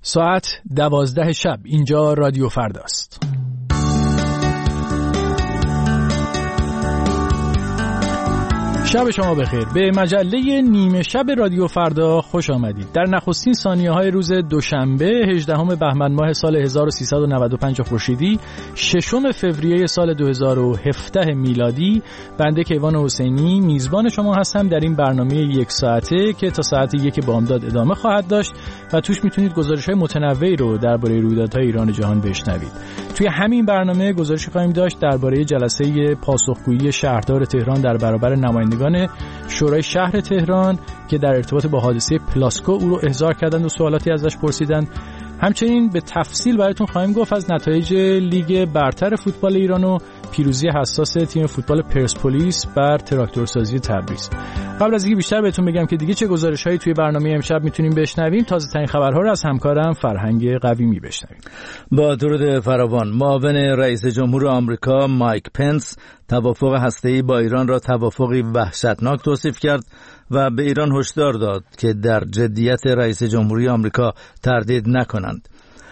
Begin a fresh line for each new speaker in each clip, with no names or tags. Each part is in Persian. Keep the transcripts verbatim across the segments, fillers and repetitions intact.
ساعت دوازده شب اینجا رادیو فرداست. شب شما بخیر. به مجله نیمه شب رادیو فردا خوش آمدید. در نخستین ثانیه‌های روز دوشنبه هجدهم بهمن ماه سال هزار و سیصد و نود و پنج خورشیدی، ششم فوریه سال دو هزار و هفده میلادی، بنده کیوان حسینی میزبان شما هستم در این برنامه یک ساعته که تا ساعت یک بامداد ادامه خواهد داشت و توش میتونید گزارش‌های متنوعی رو درباره رویدادهای ایران و جهان بشنوید. توی همین برنامه گزارشی خواهیم داشت درباره جلسه پاسخگویی شهردار تهران در برابر نمایندگان شورای شهر تهران که در ارتباط با حادثه پلاسکو او رو احضار کردند و سوالاتی ازش پرسیدند. همچنین به تفصیل براتون خواهیم گفت از نتایج لیگ برتر فوتبال ایران و پیروزی حساس تیم فوتبال پرسپولیس بر تراکتورسازی تبریز. قبل از اینکه بیشتر بهتون بگم که دیگه چه گزارش‌هایی توی برنامه امشب میتونیم بشنویم، تازه‌ترین خبرها رو از همکارم فرهنگ قویمی بشنویم.
با درود فراوان، معاون رئیس جمهور آمریکا مایک پنس توافق هسته‌ای با ایران را توافقی وحشتناک توصیف کرد و به ایران هشدار داد که در جدیت رئیس جمهوری آمریکا تردید نکنند.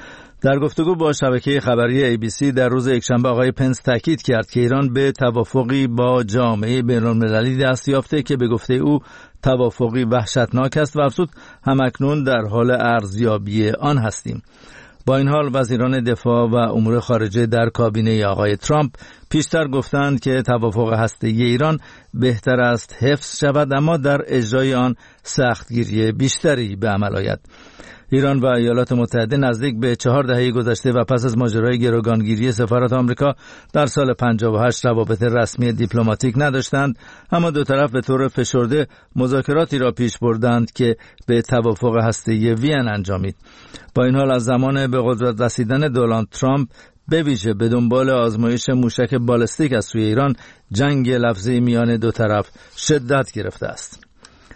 در گفتگو با شبکه خبری ای بی سی در روز یکشنبه آقای پنس تاکید کرد که ایران به توافقی با جامعه بین‌المللی دست یافته که به گفته او توافقی وحشتناک است و افزود همکنون در حال ارزیابی آن هستیم. با این حال وزیران دفاع و امور خارجه در کابینه آقای ترامپ پیشتر گفتند که توافق هسته‌ای ایران بهتر است حفظ شود، اما در اجرای آن سختگیری بیشتری به عمل آید. ایران و ایالات متحده نزدیک به چهار دهه گذشته و پس از ماجرای گروگانگیری سفارت آمریکا در سال پنجاه و هشت روابط رسمی دیپلماتیک نداشتند، اما دو طرف به طور فشرده مذاکراتی را پیش بردند که به توافق هسته‌ای وین انجامید. با این حال از زمان به قدرت رسیدن دونالد ترامپ به ویژه به دنبال آزمایش موشک بالستیک از سوی ایران، جنگ لفظی میان دو طرف شدت گرفته است.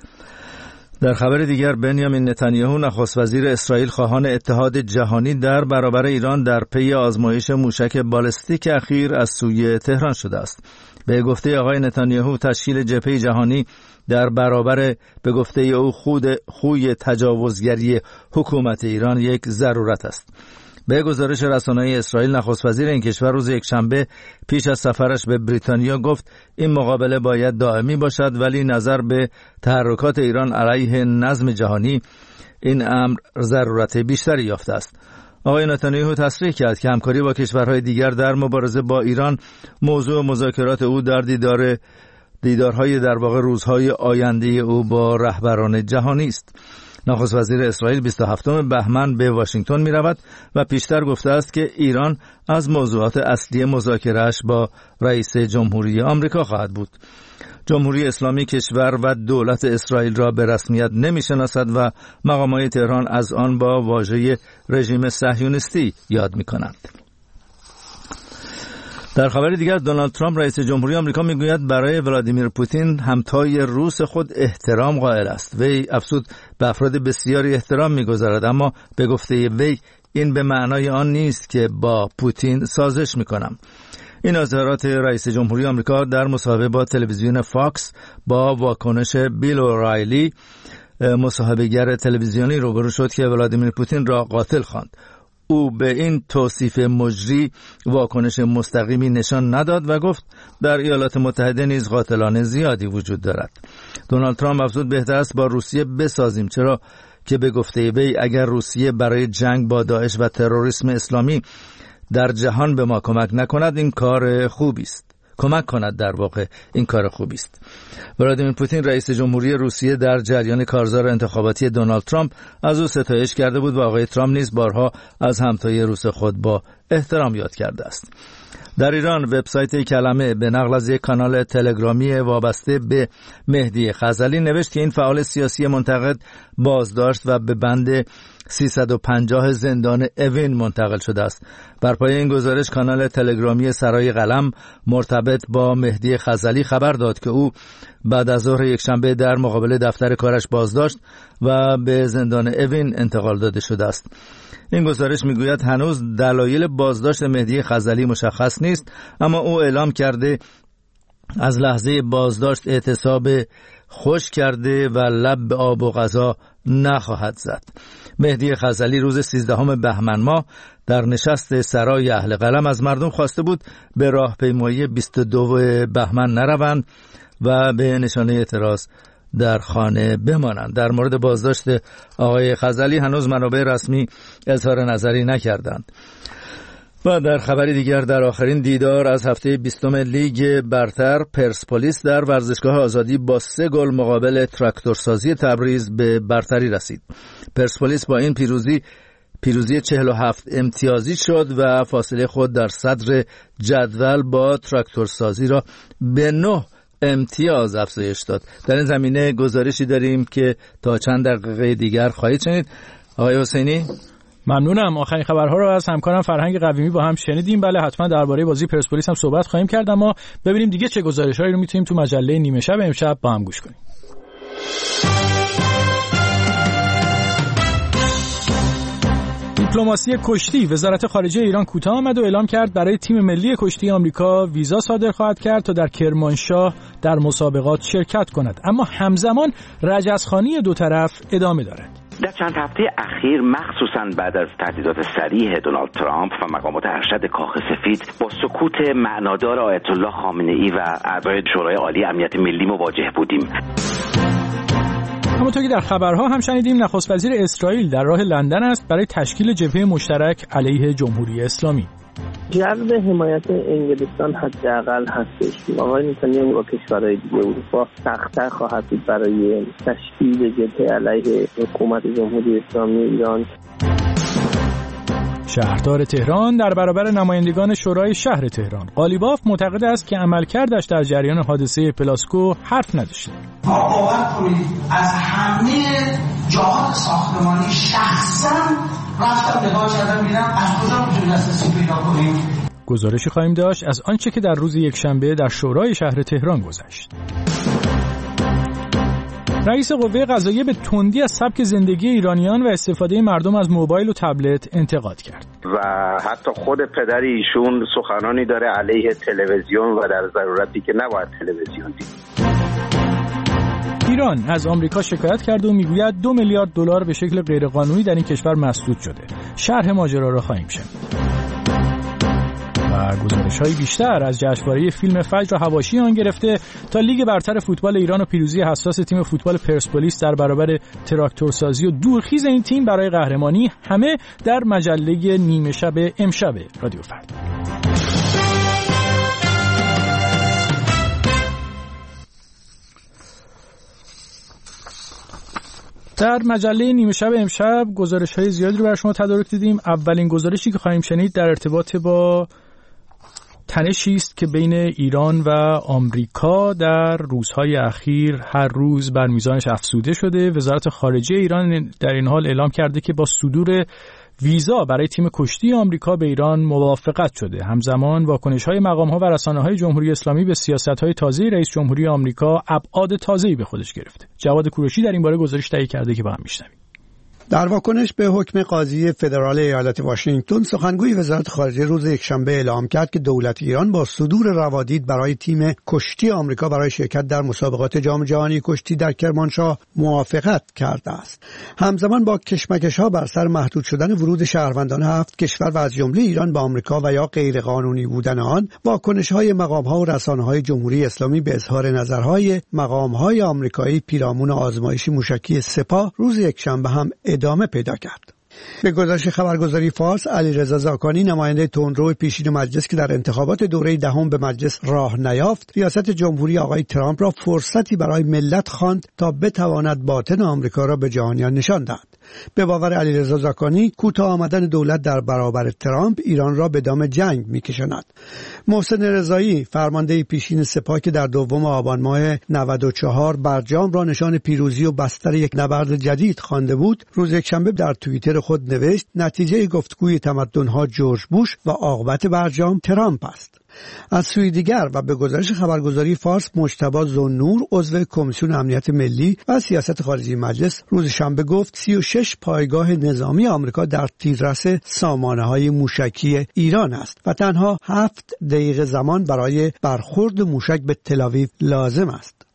در خبر دیگر، بنیامین نتانیاهو نخست وزیر اسرائیل خواهان اتحاد جهانی در برابر ایران در پی آزمایش موشک بالستیک اخیر از سوی تهران شده است. به گفته آقای نتانیاهو تشکیل جبهه جهانی در برابر به گفته او خود خوی تجاوزگری حکومت ایران یک ضرورت است. به گزارش رسانه‌های اسرائیل، نخست وزیر این کشور روز یکشنبه پیش از سفرش به بریتانیا گفت این مقابله باید دائمی باشد، ولی نظر به تحرکات ایران علیه نظم جهانی این امر ضرورت بیشتری یافته است. آقای نتانیاهو تصریح کرد که همکاری با کشورهای دیگر در مبارزه با ایران موضوع مذاکرات او در دیدار دیدارهای در واقع روزهای آینده او با رهبران جهانی است. نخست وزیر اسرائیل بیست و هفتم بهمن به واشنگتن می رود و پیشتر گفته است که ایران از موضوعات اصلی مذاکره‌اش با رئیس جمهوری آمریکا خواهد بود. جمهوری اسلامی کشور و دولت اسرائیل را به رسمیت نمی شناسد و مقامات تهران از آن با واژه رژیم صهیونیستی یاد می کنند. در خبر دیگر، دونالد ترامپ رئیس جمهوری آمریکا میگوید برای ولادیمیر پوتین همتای روس خود احترام قائل است. وی افزود به افراد بسیاری احترام میگذارد، اما به گفته وی این به معنای آن نیست که با پوتین سازش میکنم. این اظهارات رئیس جمهوری آمریکا در مصاحبه با تلویزیون فاکس با واکنش بیل اورایلی مصاحبه‌گر تلویزیونی روبرو شد که ولادیمیر پوتین را قاتل خواند. او به این توصیف مجری واکنش مستقیمی نشان نداد و گفت در ایالات متحده نیز قاتلان زیادی وجود دارد. دونالد ترامپ افزود بهتر است با روسیه بسازیم، چرا که به گفته وی اگر روسیه برای جنگ با داعش و تروریسم اسلامی در جهان به ما کمک نکند این کار خوبی است. کمک کند در واقع این کار خوبی است. ولادیمیر پوتین رئیس جمهوری روسیه در جریان کارزار انتخاباتی دونالد ترامپ از او ستایش کرده بود و آقای ترامپ نیز بارها از همتای روس خود با احترام یاد کرده است. در ایران وبسایت کلمه به نقل از یک کانال تلگرامی وابسته به مهدی خزعلی نوشت که این فعال سیاسی منتقد بازداشت و به بند سیصد و پنجاه زندان اوین منتقل شده است. بر پایه این گزارش کانال تلگرامی سرای قلم مرتبط با مهدی خزعلی خبر داد که او بعد از ظهر یکشنبه در مقابل دفتر کارش بازداشت و به زندان اوین انتقال داده شده است. این گزارش میگوید هنوز دلایل بازداشت مهدی خزعلی مشخص نیست، اما او اعلام کرده از لحظه بازداشت اعتصاب خشک کرده و لب به آب و غذا نخواهد زد. مهدی خزعلی روز سیزدهم بهمن ماه در نشست سرای اهل قلم از مردم خواسته بود به راهپیمایی بیست و دو بهمن نروند و به نشانه اعتراض در خانه بمانند. در مورد بازداشت آقای خزعلی هنوز منابع رسمی اظهار نظری نکردند. و در خبری دیگر، در آخرین دیدار از هفته بیستم لیگ برتر، پرسپولیس در ورزشگاه آزادی با سه گل مقابل تراکتورسازی تبریز به برتری رسید. پرسپولیس با این پیروزی پیروزی چهل و هفت امتیازی شد و فاصله خود در صدر جدول با تراکتورسازی را به نه امتیاز افزایش داد. در این زمینه گزارشی داریم که تا چند دقیقه دیگر خواهید شنید. آقای حسینی،
ممنونم. آخرین خبرها رو از همکارم فرهنگ قویمی با هم شنیدیم. بله، حتما درباره بازی پرسپولیس هم صحبت خواهیم کرد، اما ببینیم دیگه چه گزارش‌هایی رو میتونیم تو مجله نیمه شب امشب با هم گوش کنیم. دیپلماسی کشتی. وزارت خارجه ایران کوتاه آمد و اعلام کرد برای تیم ملی کشتی آمریکا ویزا صادر خواهد کرد تا در کرمانشاه در مسابقات شرکت کند، اما همزمان رجزخوانی دو طرف ادامه دارد.
در چند هفته اخیر مخصوصاً بعد از تهدیدات صریح دونالد ترامپ و مقامات ارشد کاخ سفید با سکوت معنادار آیت الله خامنه‌ای و اعضای شورای عالی امنیت ملی مواجه بودیم.
همونطور که در خبرها هم شنیدیم، نخست وزیر اسرائیل در راه لندن است برای تشکیل جبهه مشترک علیه جمهوری اسلامی.
جو حمایت انگلستان حداقل هستش. آقای نتانیاهو با کشورهای دیگه اروپا سخت‌تر خواهد بود برای تشکیل جبهه علیه حکومت جمهوری اسلامی ایران.
شهردار تهران در برابر نمایندگان شورای شهر تهران. قالیباف معتقد است که عملکردش در جریان حادثه پلاسکو حرف نداشته.
ما باور کنید از همه جهات ساختمانی شخصا رفتم نگاه کردم میرم از کجا میتونیم دسترسی پیدا کنیم.
گزارشی خواهیم داشت از آنچه که در روز یکشنبه در شورای شهر تهران گذشت. رئیس قوه قضاییه به تندی از سبک زندگی ایرانیان و استفاده مردم از موبایل و تبلت انتقاد کرد.
و حتی خود پدر ایشون سخنانی داره علیه تلویزیون و در ضرورتی که نباید تلویزیون دید.
ایران از آمریکا شکایت کرده و میگوید دو میلیارد دلار به شکل غیرقانونی در این کشور مسدود شده. شرح ماجرا را خواهیم شنید. و گزارش‌های بیشتر از جشنواره فیلم فجر و حواشی آن گرفته تا لیگ برتر فوتبال ایران و پیروزی حساس تیم فوتبال پرسپولیس در برابر تراکتورسازی و دورخیز این تیم برای قهرمانی، همه در مجله نیمه شب امشب رادیو فردا. در مجله نیمه شب امشب گزارش‌های زیادی رو برای شما تدارک دیدیم. اولین گزارشی که خواهیم شنید در ارتباط با تنشی است که بین ایران و آمریکا در روزهای اخیر هر روز بر میزانش افزوده شده. وزارت خارجه ایران در این حال اعلام کرده که با صدور ویزا برای تیم کشتی آمریکا به ایران موافقت شده. همزمان واکنش‌های مقام‌ها و رسانه‌های جمهوری اسلامی به سیاست‌های تازه رئیس جمهوری آمریکا ابعاد تازه‌ای به خودش گرفته. جواد کوروشی در این باره گزارش تهیه کرده که با هم می‌شنویم.
در واکنش به حکم قاضی فدرال ایالت واشنگتن، سخنگوی وزارت خارجه روز یکشنبه اعلام کرد که دولت ایران با صدور روادید برای تیم کشتی آمریکا برای شرکت در مسابقات جام جهانی کشتی در کرمانشاه موافقت کرده است. همزمان با کشمکش‌ها بر سر محدود شدن ورود شهروندان هفت کشور و از جمله ایران به آمریکا و یا غیرقانونی بودن آن، واکنش‌های مقام‌ها و رسانه‌های جمهوری اسلامی به اظهار نظرهای مقام‌های آمریکایی پیرامون آزمایش موشکی سپاه روز یکشنبه هم ادامه پیدا کرد. به گزارش خبرگزاری فارس، علیرضا زاکانی، نماینده تندرو پیشین مجلس که در انتخابات دوره دهم به مجلس راه نیافت، ریاست جمهوری آقای ترامپ را فرصتی برای ملت خواند تا بتواند باطن آمریکا را به جهانیان نشان دهد. به باور علیرضا زاکانی، کوتاه آمدن دولت در برابر ترامپ ایران را به دام جنگ می‌کشاند. محسن رضایی، فرمانده پیشین سپاه که در دوم آبان ماه نود و چهار برجام را نشان پیروزی و بستر یک نبرد جدید خوانده بود، روز یکشنبه در توییتر خود نوشت نتیجه گفتگوی تمدن‌ها جورج بوش و عاقبت برجام ترامپ است. از سوی دیگر و به گزارش خبرگزاری فارس، مجتبی ذوالنور، عضو کمیسیون امنیت ملی و سیاست خارجی مجلس، روز شنبه گفت سی و شش پایگاه نظامی آمریکا در تیررس سامانه‌های موشکی ایران است و تنها هفت دقیقه زمان برای برخورد موشک به تل‌آویو لازم است.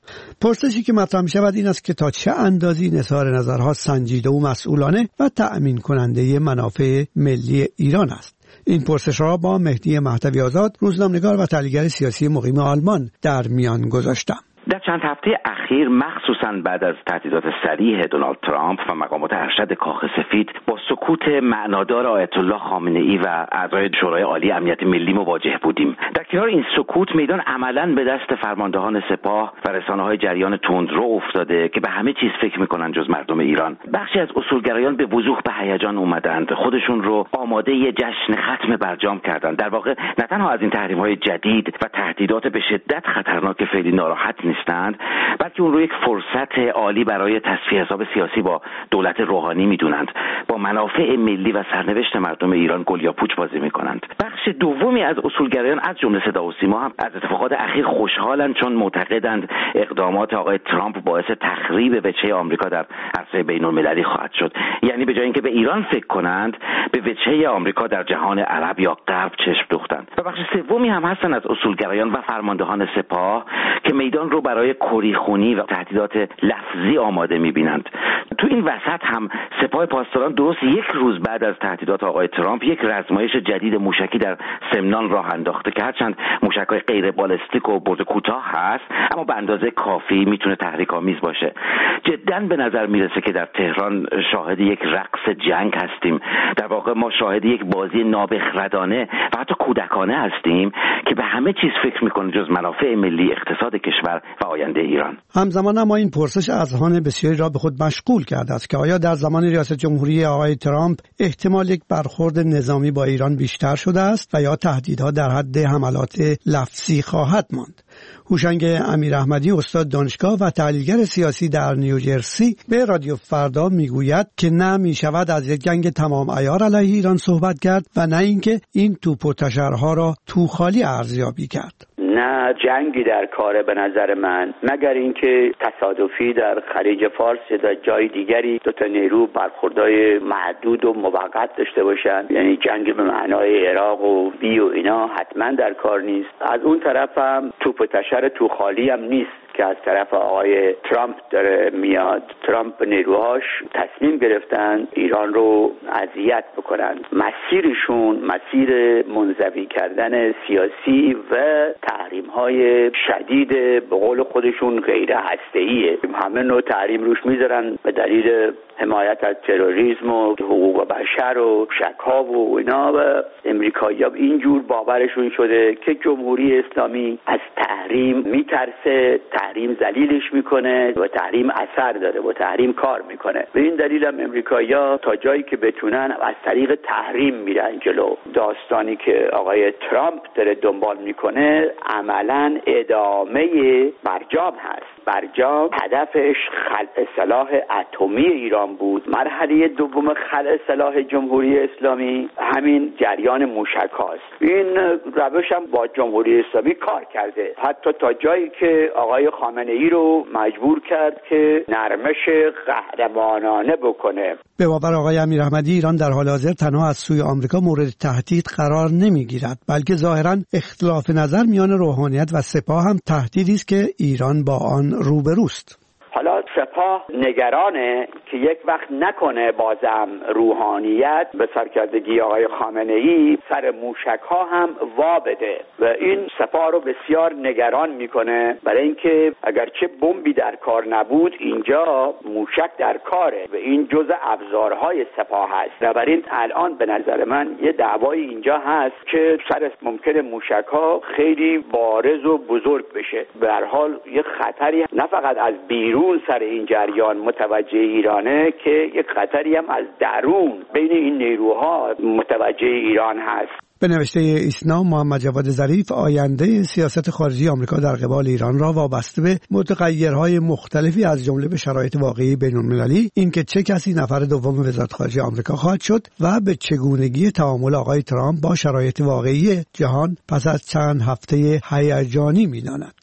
پرسشی که مطرح می شود این است که تا چه اندازه این اظهار نظرها سنجیده و مسئولانه و تأمین کننده منافع ملی ایران است. این پرسش را با مهدی مهدوی آزاد، روزنامه‌نگار و تحلیلگر سیاسی مقیم آلمان در میان گذاشتم.
در چند هفته اخیر مخصوصاً بعد از تهدیدات صریح دونالد ترامپ و مقامات ارشد کاخ سفید با سکوت معنادار آیت الله خامنه‌ای و اعضای شورای عالی امنیت ملی مواجه بودیم. در کنار این سکوت میدان عملاً به دست فرماندهان سپاه و رسانه‌های جریان تندرو افتاده که به همه چیز فکر می‌کنن جز مردم ایران. بخشی از اصولگرایان به وضوح به هیجان اومدند، خودشون رو آماده ی جشن ختم برجام کردند. در واقع نه تنها از این تحریم‌های جدید و تهدیدات به شدت خطرناک فعلی ناراحت نیستند، بلکه اون رو یک فرصت عالی برای تصفیه حساب سیاسی با دولت روحانی میدونند. با منافع ملی و سرنوشت مردم ایران گل یا پوچ بازی میکنند. بخش دومی از اصولگرایان از جمله صدا و سیما هم از اتفاقات اخیر خوشحالند، چون معتقدند اقدامات آقای ترامپ باعث تخریب وجهه آمریکا در عرصه بین‌المللی خواهد شد. یعنی به جای اینکه به ایران فکر کنند، به وجهه آمریکا در جهان عرب یا غرب چشم دوختند. و بخش سومی هم هستند از اصولگرایان و فرماندهان سپاه که میدان رو برای کریخونی و تهدیدات لفظی آماده می‌بینند. تو این وسط هم سپاه پاسداران درست یک روز بعد از تهدیدات آقای ترامپ یک رزمایش جدید موشکی در سمنان راه انداخته که هرچند موشک‌های غیر بالستیک و برد کوتاه هست، اما به اندازه کافی میتونه تحریک‌آمیز باشه. جداً به نظر میرسه که در تهران شاهد یک رقص جنگ هستیم. در واقع ما شاهد یک بازی نابخردانه و حتی کودکانه هستیم که به همه چیز فکر میکنه جز منافع ملی، اقتصاد کشور و آینده ایران.
همزمان اما این پرسش اذهان بسیاری را به خود مشغول کرده است که آیا در زمان ریاست جمهوری آقای ترامپ احتمال یک برخورد نظامی با ایران بیشتر شده است و یا تهدیدها در حد حملات لفظی خواهد ماند. هوشنگ امیراحمدی، استاد دانشگاه و تحلیلگر سیاسی در نیوجرسی، به رادیو فردا میگوید که نه میشود از یک جنگ تمام عیار علیه ایران صحبت کرد و نه اینکه این توپ و تشرها را تو خالی ارزیابی کرد.
نه جنگی در کار به نظر من، مگر اینکه تصادفی در خلیج فارس یا در جای دیگری دو تا نیرو برخوردهای محدود و موقت داشته باشن. یعنی جنگ به معنای عراق و بی و اینا حتما در کار نیست. از اون طرف هم توپ و تشر تو خالی هم نیست که از طرف آقای ترامپ داره میاد. ترامپ و نیروهاش تصمیم گرفتن ایران رو اذیت بکنن. مسیرشون مسیر منزوی کردن سیاسی و تحریم‌های شدید به قول خودشون غیر هسته‌ایه. همه نوع تحریم روش میذارن به دلیل حمایت از تروریسم و حقوق بشر و شک‌ها و اینا، و امریکایی‌ها اینجور باورشون شده که جمهوری اسلامی از تحریم میترسه، تحریم ذلیلش میکنه و تحریم اثر داره و تحریم کار میکنه. به این دلیل هم امریکایی‌ها تا جایی که بتونن از طریق تحریم میرن جلو. داستانی که آقای ترامپ داره دنبال میکنه عملاً ادامه برجام هست. برجام هدفش خلع سلاح اتمی ایران بود. مرحله دوم خلع سلاح جمهوری اسلامی همین جریان موشک هاست. این روش هم با جمهوری اسلامی کار کرده، حتی تا جایی که آقای خامنه ای رو مجبور کرد که نرمش قهرمانانه بکنه.
به باور آقای امیراحمدی، ایران در حال حاضر تنها از سوی آمریکا مورد تهدید قرار نمیگیرد، بلکه ظاهراً اختلاف نظر میان روحانیت و سپاه هم تهدیدی است که ایران با آن روبروست.
حالا سپاه نگرانه که یک وقت نکنه بازم روحانیت به سرکردگی آقای خامنه ای سر موشک ها هم وا بده و این سپاه رو بسیار نگران میکنه، برای اینکه اگرچه بمبی در کار نبود اینجا موشک در کاره و این جزء ابزارهای سپاه هست. بنابراین الان به نظر من یه دعوایی اینجا هست که سر ممکن موشک ها خیلی بارز و بزرگ بشه. به هر حال یه خطری نه فقط از بیرون سر این جریان متوجه ایرانه که یک خطری هم از درون بین این نیروها متوجه ایران هست.
به نوشته ایسنا، محمد جواد ظریف آینده سیاست خارجی آمریکا در قبال ایران را وابسته به متغیرهای مختلفی از جمله به شرایط واقعی بین‌المللی، اینکه چه کسی نفر دوم وزارت خارجه آمریکا خواهد شد و به چگونگی تعامل آقای ترامپ با شرایط واقعی جهان پس از چند هفته هیجانی می‌داند.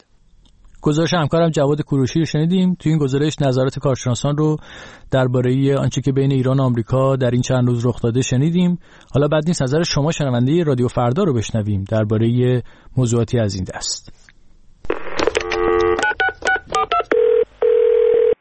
گزارش همکارم جواد کوروشی رو شنیدیم. تو این گزارش نظرات کارشناسان رو درباره آنچه که بین ایران و آمریکا در این چند روز رخ داده شنیدیم. حالا بعد نیست نظر شما شنونده رادیو فردا رو بشنویم درباره موضوعاتی از این دست.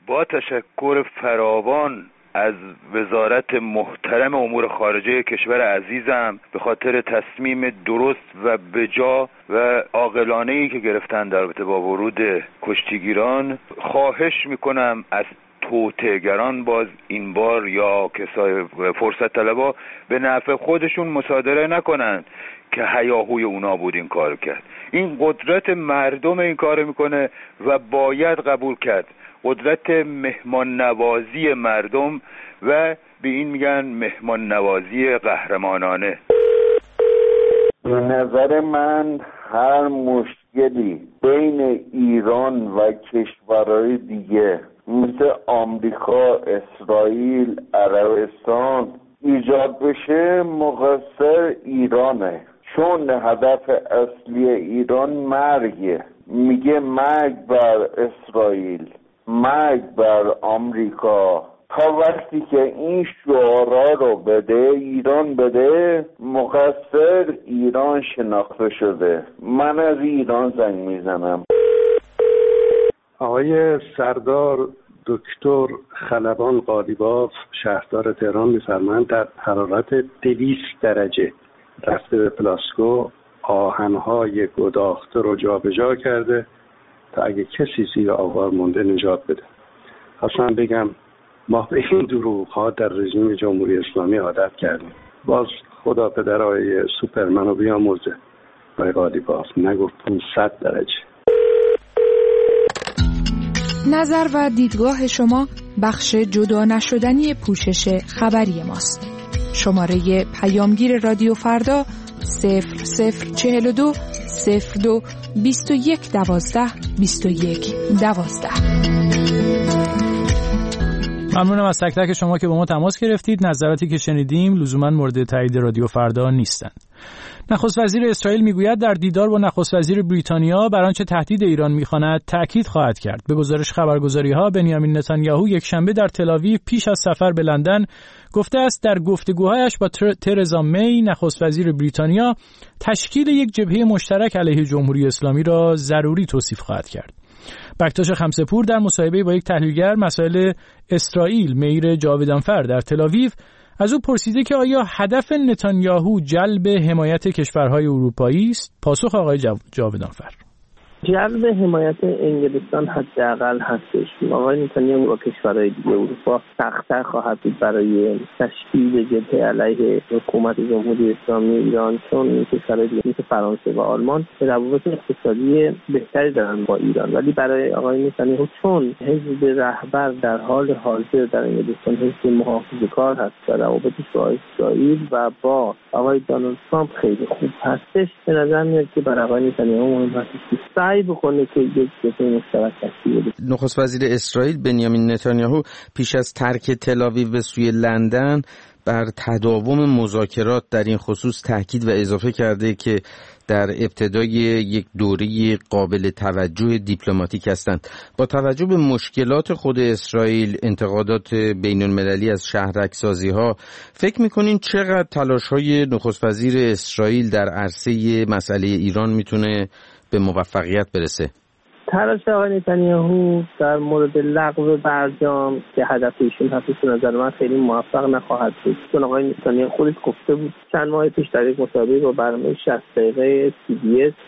با تشکر فراوان از وزارت محترم امور خارجه کشور عزیزم به خاطر تصمیم درست و بجا و عاقلانه‌ای که گرفتن در رابطه با ورود کشتیگیران. خواهش میکنم از توطئه‌گران باز این بار یا کسای فرصت طلبا به نفع خودشون مصادره نکنن که هیاهوی اونا بود این کار کرد. این قدرت مردم این کار میکنه و باید قبول کرد، قدرت مهمان نوازی مردم، و به این میگن مهمان نوازی قهرمانانه.
به نظر من هر مشکلی بین ایران و کشورهای دیگه مثل آمریکا، اسرائیل، عربستان ایجاد بشه مقصر ایرانه، چون هدف اصلی ایران مرگه. میگه مرگ بر اسرائیل، مرگ بر آمریکا. تا وقتی که این شعارا رو بده ایران بده، مقصر ایران شناخته شده. من از ایران زنگ میزنم.
آقای سردار دکتر خلبان قالیباف شهردار تهران می‌فرمایند در حرارت دویست درجه رفته به پلاسکو آهن‌های گداخته رو جابجا کرده تا اگه کسی زیر آوار مونده نجات بده. خواستم بگم ما به این دروغ‌ها در رژیم جمهوری اسلامی عادت کردیم. باز خدا پدرای سوپرمن رو بیامرزه. آقای قالیباف نگفت پانصد درجه.
نظر و دیدگاه شما بخش جدا نشدنی پوشش خبری ماست. شماره پیامگیر رادیو فردا صفر صفر چهل و دو صفر دو بیست و یک دوازده بیست و یک دوازده.
ممنونم از تک تک شما که با ما تماس گرفتید. نظراتی که شنیدیم لزوما مورد تایید رادیو فردا نیستند. نخست وزیر اسرائیل میگوید در دیدار با نخست وزیر بریتانیا بر آنچه تهدید ایران میخواند تأکید خواهد کرد. به گزارش خبرگزاری‌ها بنیامین نتانیاهو یک شنبه در تل‌آویو پیش از سفر به لندن گفته است در گفتگوهایش با ترزا می نخست وزیر بریتانیا تشکیل یک جبهه مشترک علیه جمهوری اسلامی را ضروری توصیف خواهد کرد. بکتاش خمسه‌پور در مصاحبه با یک تحلیلگر مسائل اسرائیل میر جاویدانفر در تل‌آویو از او پرسیده که آیا هدف نتانیاهو جلب حمایت کشورهای اروپایی است؟ پاسخ آقای جاویدانفر:
جلب حمایت انگلستان حداقل هستش. آقای نتانیاهو با کشورهای دیگه اروپا سخت‌تر خواهد بود برای تشکیل جبهه علیه حکومت جمهوری اسلامی ایران، چون کشورهای دیگه مثل فرانسه و آلمان روابط اقتصادی بهتری دارن با ایران. ولی برای آقای نتانیاهو چون حزب رهبر در حال حاضر در انگلستان حزب محافظه‌کار هست و روابطش با اسرائیل و با آقای دونالد ترامپ خیلی خوب هستش، به نظر میاد که برای آقای نتانیاهو مهم هست سعی بکنه که یک جبهه مشترک تشکیل بده.
نخست وزیر اسرائیل بنیامین نتانیاهو پیش از ترک تل‌آویو به سوی لندن بر تداوم مذاکرات در این خصوص تاکید و اضافه کرده که در ابتدای یک دوره قابل توجه دیپلماتیک هستند. با توجه به مشکلات خود اسرائیل، انتقادات بین المللی از شهرک‌سازی ها، فکر میکنین چقدر تلاش های نخست وزیر اسرائیل در عرصه مسئله ایران میتونه به موفقیت برسه؟
تلاش آقای نتانیاهو در مورد لغو برجام که هدف ایشون هستش به نظر من خیلی موفق نخواهد بود، چون آقای نتانیاهو خودش گفته بود چند ماه پیش در یک مصاحبه با برنامه شصت دقیقه سی بی اس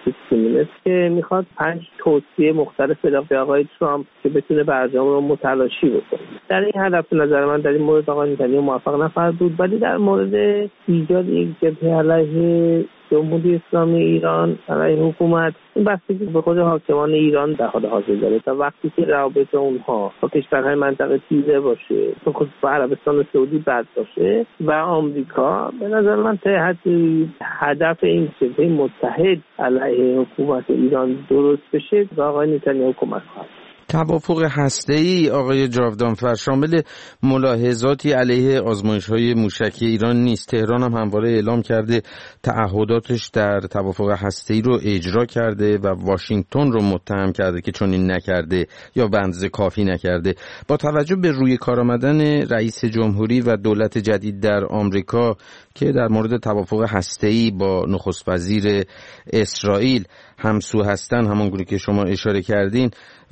که میخواد پنج توصیه مختلف بده به آقای ترامپ که بتونه برجام رو متلاشی بکنه. در این هدف به نظر من در این مورد آقای نتانیاهو موفق نخواهد بود، ولی در مورد ایجاد یک جبهه علیه جمهوری اسلامی ایران علیه حکومت، این بستگی به خود حاکمان ایران در حال حاضر داره. تا وقتی که روابط اونها با کشورهای منطقه تیره باشه، خصوصا با عربستان سعودی بد باشه و آمریکا، به نظر من تا حدی هدف این جبهه متحد علیه حکومت ایران درست بشه و آقای نتانیاهو کمک خواهد.
توافق هسته‌ای آقای جاودانفر شامل ملاحظاتی علیه آزمایش‌های موشکی ایران نیست. تهران هم همواره اعلام کرده تعهداتش در توافق هسته‌ای رو اجرا کرده و واشنگتن رو متهم کرده که چون این نکرده یا به اندازه کافی نکرده. با توجه به روی کار آمدن رئیس جمهوری و دولت جدید در آمریکا که در مورد توافق هسته‌ای با نخست وزیر اسرائیل همسو هستن، همونگونه که شما اشاره کردین، و با توجه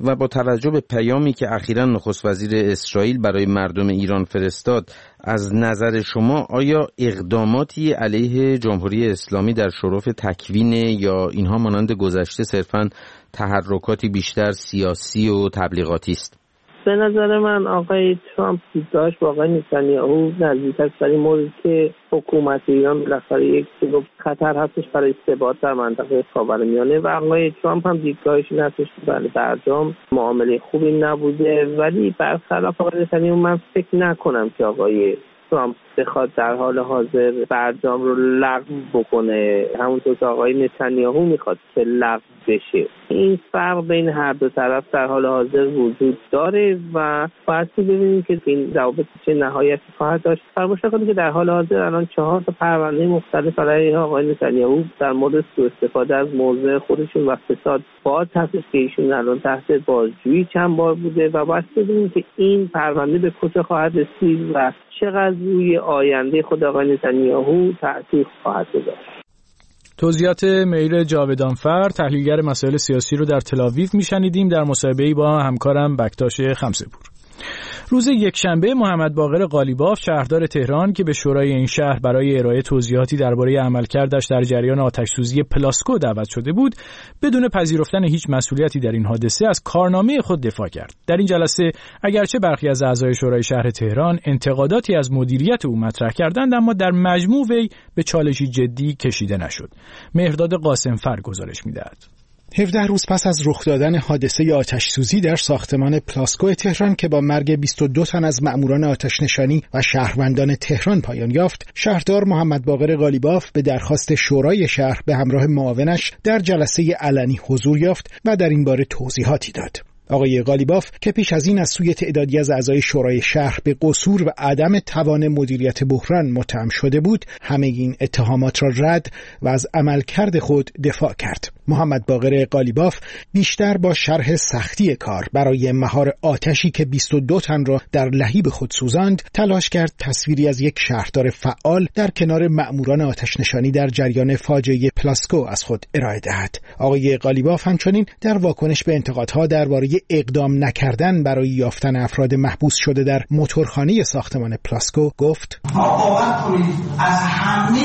توجه به پیامی که اخیراً نخست وزیر اسرائیل برای مردم ایران فرستاد، از نظر شما آیا اقداماتی علیه جمهوری اسلامی در شرف تکوین یا اینها مانند گذشته صرفاً تحرکاتی بیشتر سیاسی و تبلیغاتی است؟
به نظر من آقای ترامپ دیدگاهش با آقای نتانیاهو نزدیک است، در این مورد که حکومت ایران بالاخره یک خطر هستش برای ثبات در منطقه خاورمیانه و آقای ترامپ هم دیدگاهش این هستش که بله برجام معامله خوبی نبوده، ولی برخلاف آقای نتانیاهو من فکر نکنم که آقای ترامپ بخواد در حال حاضر برجام رو لغو بکنه همونطور که آقای نتانیاهو میخواد که لغو بشه. این فرق بین هر دو طرف در حال حاضر وجود داره و باید ببینیم که این روابط چه نهایتی خواهد داشت. فراموش نکنید که در حال حاضر الان چهار تا پرونده مختلف علیه آقای نتانیاهو در مورد سوء استفاده از موضع خودشون و فساد باز هستش که ایشون الان تحت بازجویی چند بار بوده و باید ببینیم که این پرونده به کجا خواهد رسید و چقدر روی آینده خود آقای نتانیاهو تأثیر خواهد گذاشت.
توضیحات مهیر جاودانفر تحلیلگر مسائل سیاسی رو در تل‌آویو میشنیدیم در مصاحبه‌ای با همکارم بکتاش خمسه‌پور. روز یکشنبه محمد باقر قالیباف شهردار تهران که به شورای این شهر برای ارائه توضیحاتی درباره عملکردش در جریان آتش‌سوزی پلاسکو دعوت شده بود، بدون پذیرفتن هیچ مسئولیتی در این حادثه از کارنامه خود دفاع کرد. در این جلسه اگرچه برخی از اعضای شورای شهر تهران انتقاداتی از مدیریت او مطرح کردند، اما در مجموع وی به چالشی جدی کشیده نشد. مهرداد قاسمفر گزارش می‌دهد.
هفده روز پس از رخ دادن حادثه آتش‌سوزی در ساختمان پلاسکو تهران که با مرگ بیست و دو تن از مأموران آتش‌نشانی و شهروندان تهران پایان یافت، شهردار محمد باقر قالیباف به درخواست شورای شهر به همراه معاونش در جلسه علنی حضور یافت و در این باره توضیحاتی داد. آقای قالیباف که پیش از این از سوی تعدادی از اعضای شورای شهر به قصور و عدم توان مدیریت بحران متهم شده بود، همه این اتهامات را رد و از عملکرد خود دفاع کرد. محمد باقر قالیباف بیشتر با شرح سختی کار برای مهار آتشی که بیست و دو تن را در لهیب خود سوزاند، تلاش کرد تصویری از یک شهردار فعال در کنار مأموران آتش‌نشانی در جریان فاجعه پلاسکو از خود ارائه دهد. آقای قالیباف همچنین در واکنش به انتقادها درباره اقدام نکردن برای یافتن افراد محبوس شده در موتورخانه ساختمان پلاسکو گفت:
ما باور کنید از همه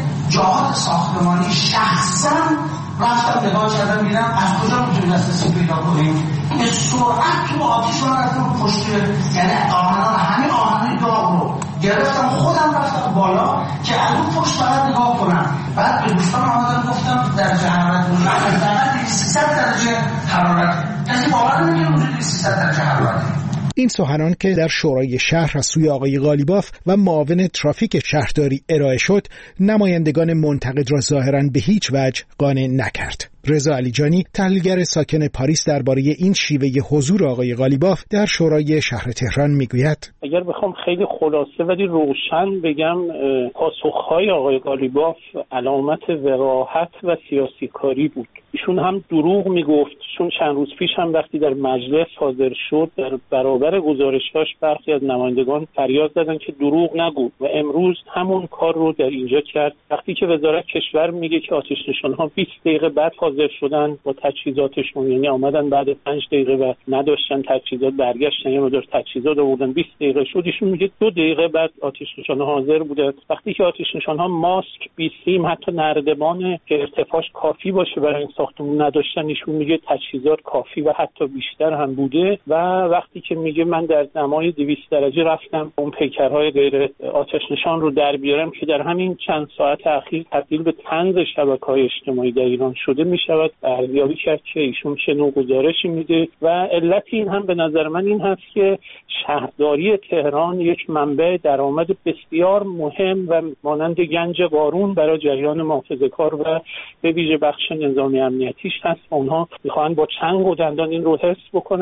جهات ساختمانی شخصا رفتم نگاه کردم میرم از کجا میتونیم دسترسی پیدا کنیم. به سرعت تو آتیش رو رفتم پشت، یعنی آهنان همه آهنان داغ رو گرفتم خودم رفتم بالا که از اون پشت فقط نگاه کنم. بعد به دوستان آمدن گفتم درجه حرارت رو فقط سیصد درجه حرارت، کسی باور نمیکنه اونجوری سیصد درجه حرارت.
این سخنان که در شورای شهر از سوی آقای قالیباف و معاون ترافیک شهرداری ارائه شد، نمایندگان منتقد را ظاهراً به هیچ وجه قانع نکرد. رضا علیجانی تحلیلگر ساکن پاریس درباره این شیوه حضور آقای قالیباف در شورای شهر تهران میگوید:
اگر بخوام خیلی خلاصه ولی روشن بگم، پاسخهای آقای قالیباف علامت وقاحت و سیاسی کاری بود. ایشون هم دروغ میگفت، چون چند روز پیش هم وقتی در مجلس حاضر شد در برابر گزارشاش برخی از نمایندگان فریاد زدن که دروغ نگو و امروز همون کار رو در اینجا کرد. وقتی که وزارت کشور میگه که آتش نشان‌ها بیست دقیقه بعد حاضر شدن با تجهیزاتشون، یعنی آمدن بعد پنج دقیقه و نداشتن تجهیزات، برگشتن یه مقدار تجهیزات آوردن، بیست دقیقه شد. ایشون میگه دو دقیقه بعد آتش نشان‌ها حاضر بوده. وقتی که آتش نشان‌ها ماسک، بیسیم، حتی نردبان که ارتفاعش کافی باشه برای این ساختمون نداشتن، ایشون میگه تجهیزات کافی و حتی بیشتر هم بوده. و وقتی که میگه من در دمای دویست درجه رفتم اون پیکرهای غیر آتش نشان رو در بیارم که در همین چند ساعت اخیر تبدیل به طنز شبکه‌های اجتماعی در ایران شده، میشود ارزیابی کرد که ایشون چه نوع گزارشی میده. و علت این هم به نظر من این هست که شهرداری تهران یک منبع درآمد بسیار مهم و مانند گنج قارون برای جریان محافظه‌کار و به ویژه بخش نظامی امنیتیش هست. اونها میخوان با چنگ و دندان این رو حفظ بکنن.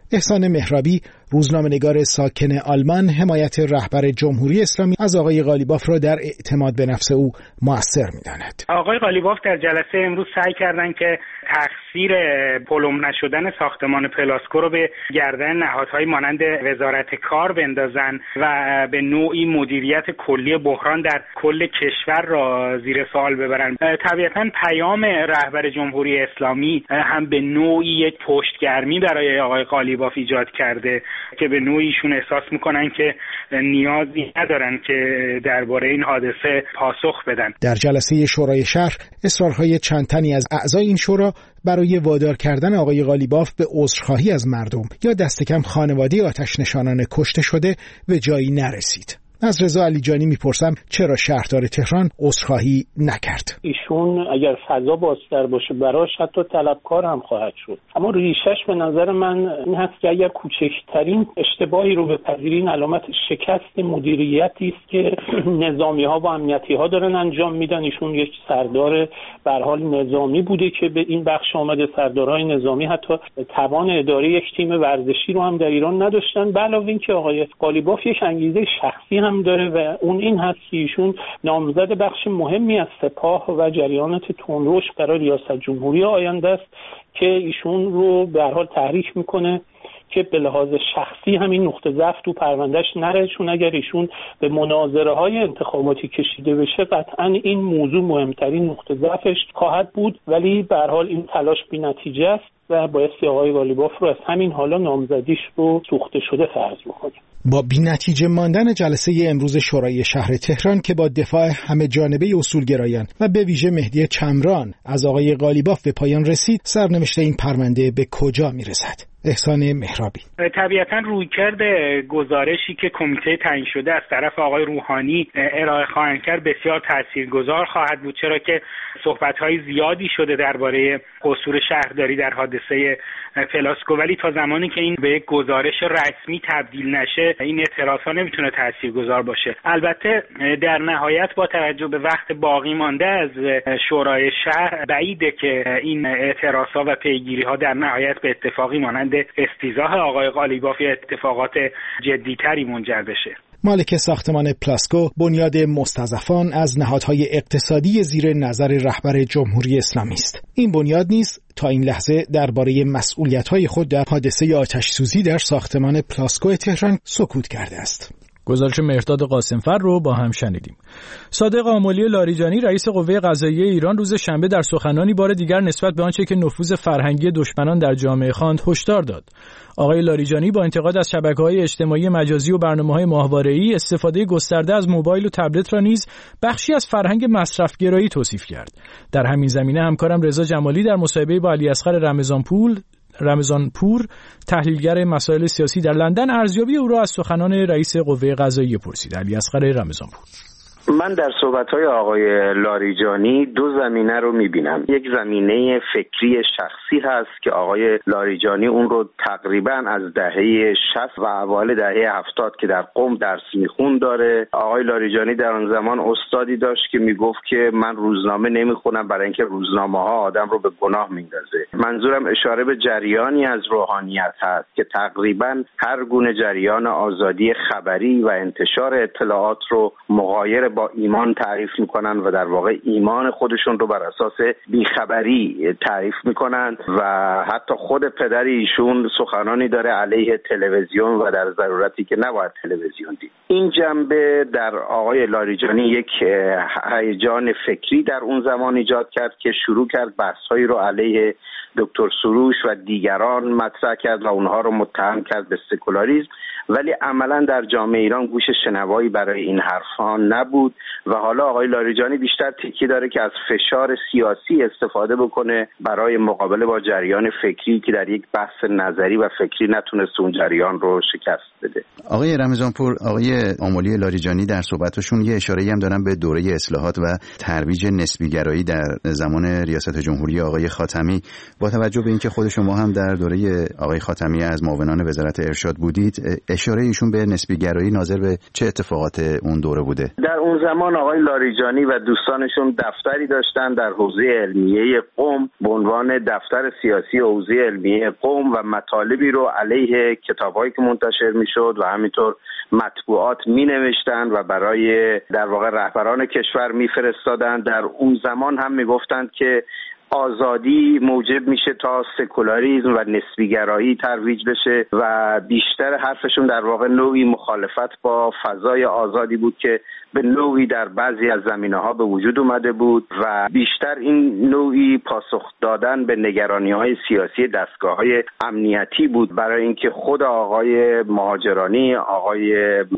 احسان مهرابی، روزنامه‌نگار ساکن آلمان، حمایت رهبر جمهوری اسلامی از آقای قالیباف را در اعتماد به نفس او مؤثر می‌داند.
آقای قالیباف در جلسه امروز سعی کردند که تقصیر پلم نشدن ساختمان پلاسکو رو به گردن نهادهای مانند وزارت کار بندازن و به نوعی مدیریت کلی بحران در کل کشور را زیر سوال ببرن. طبیعتاً پیام رهبر جمهوری اسلامی هم به نوعی یک پشتگرمی برای آقای قالیباف ایجاد کرده که به نوعی ایشون احساس میکنن که نیازی ندارن که درباره این حادثه پاسخ بدن.
در جلسه شورای شهر اصرارهای چند تنی از اعضای این شورا برای وادار کردن آقای قالیباف به عذرخواهی از مردم یا دست کم خانواده آتش نشانان کشته شده به جایی نرسید. از رضا علیجانی میپرسم چرا شهردار تهران عذرخواهی نکرد؟
ایشون اگر فضا بازتر باشه براش حتی طلبکار هم خواهد شد، اما ریشش به نظر من این هست که اگر کوچکترین اشتباهی رو بپذیرین علامت شکست مدیریتی است که نظامی ها و امنیتی ها دارن انجام میدن. ایشون یک سردار به هر حال نظامی بوده که به این بخش آمده. سردارهای نظامی حتی توان اداره یک تیم ورزشی رو هم در ایران نداشتن. به علاوه اینکه آقای قالیباف یک انگیزه شخصی هم داره و اون این هست که ایشون نامزد بخش مهمی از سپاه و جریانات تندرشد برای ریاست جمهوری آینده است که ایشون رو به هر حال تحریک میکنه که به لحاظ شخصی همین نقطه ضعف تو پروندهش نره، چون اگر ایشون به مناظره های انتخاباتی کشیده بشه قطعا این موضوع مهمترین نقطه ضعفش خواهد بود، ولی به هر حال این تلاش بی‌نتیجه است و بایستی آقای قالیباف رو از همین حالا نامزدیش رو سوخته شده فرض بکنیم.
با بی‌نتیجه ماندن جلسه امروز شورای شهر تهران که با دفاع همه جانبه اصولگرایان و به ویژه مهدی چمران از آقای قالیباف به پایان رسید، سرنوشت این پرونده به کجا میرسد؟ احسان مهرابی:
طبیعتاً رویکرد گزارشی که کمیته تعیین شده از طرف آقای روحانی ارائه خواهند کرد بسیار تاثیرگذار خواهد بود، چرا که صحبت‌های زیادی شده درباره قصور شهرداری در حادثه پلاسکو، ولی تا زمانی که این به یک گزارش رسمی تبدیل نشه این اعتراض‌ها نمیتونه تاثیرگذار باشه. البته در نهایت با توجه به وقت باقی مانده از شورای شهر بعیده که این اعتراض‌ها و پیگیری‌ها در نهایت به اتفاقی مانند استیضاح آقای قالیباف اتفاقات جدی‌تری منجر بشه.
مالک ساختمان پلاسکو بنیاد مستضعفان از نهادهای اقتصادی زیر نظر رهبر جمهوری اسلامی است. این بنیاد نیز تا این لحظه درباره مسئولیت‌های خود در حادثه آتش‌سوزی در ساختمان پلاسکو تهران سکوت کرده است.
گزارش مهرداد قاسمفر رو با هم شنیدیم. صادق آملی لاریجانی رئیس قوه قضاییه ایران روز شنبه در سخنانی بار دیگر نسبت به آنچه که نفوذ فرهنگی دشمنان در جامعه خواند هشدار داد. آقای لاریجانی با انتقاد از شبکه‌های اجتماعی مجازی و برنامه‌های ماهواره‌ای استفاده گسترده از موبایل و تبلت را نیز بخشی از فرهنگ مصرف‌گرایی توصیف کرد. در همین زمینه همکارم رضا جمالی در مصاحبه با علیاصغر رمضانپور رمضانپور تحلیلگر مسائل سیاسی در لندن ارزیابی او را از سخنان رئیس قوه قضاییه پرسید. علیاصغر رمضانپور:
من در صحبت‌های آقای لاریجانی دو زمینه رو می‌بینم. یک زمینه فکری شخصی هست که آقای لاریجانی اون رو تقریباً از دهه شصت و اوایل دهه هفتاد که در قم درس می‌خوند داره. آقای لاریجانی در آن زمان استادی داشت که میگفت که من روزنامه نمی‌خونم برای اینکه روزنامه‌ها آدم رو به گناه میندازه. منظورم اشاره به جریانی از روحانیت هست که تقریباً هر گونه جریان آزادی خبری و انتشار اطلاعات رو مغایر با ایمان تعریف میکنن و در واقع ایمان خودشون رو بر اساس بیخبری تعریف میکنن و حتی خود پدر ایشون سخنانی داره علیه تلویزیون و در ضرورتی که نباید تلویزیون دید. این جنبه در آقای لاریجانی یک هیجان فکری در اون زمان ایجاد کرد که شروع کرد بحث‌هایی رو علیه دکتر سروش و دیگران مطرح کرد و اونها رو متهم کرد به سکولاریسم، ولی عملا در جامعه ایران گوش شنوایی برای این حرفها نبود و حالا آقای لاریجانی بیشتر تکی داره که از فشار سیاسی استفاده بکنه برای مقابله با جریان فکری که در یک بحث نظری و فکری نتونست اون جریان رو شکست بده.
آقای رمضانپور، آقای آملی لاریجانی در صحبتشون یه اشاره‌ای هم دارن به دوره اصلاحات و ترویج نسبی‌گرایی در زمان ریاست جمهوری آقای خاتمی. با توجه به اینکه خود شما هم در دوره آقای خاتمی از معاونان وزارت ارشاد بودید، اشاره ایشون به نسبی‌گرایی ناظر به چه اتفاقات اون دوره بوده؟
در اون زمان آقای لاریجانی و دوستانشون دفتری داشتن در حوزه علمیه قم به عنوان دفتر سیاسی حوزه علمیه قم و مطالبی رو علیه کتابایی که منتشر میشد و همینطور مطبوعات می نوشتن و برای در واقع رهبران کشور می فرستادن. در اون زمان هم می گفتند که آزادی موجب میشه تا سکولاریسم و نسبیگرایی ترویج بشه و بیشتر حرفشون در واقع نوعی مخالفت با فضای آزادی بود که به نوعی در بعضی از زمینه‌ها به وجود اومده بود و بیشتر این نوعی پاسخ دادن به نگرانی‌های سیاسی دستگاه‌های امنیتی بود برای اینکه خود آقای مهاجرانی، آقای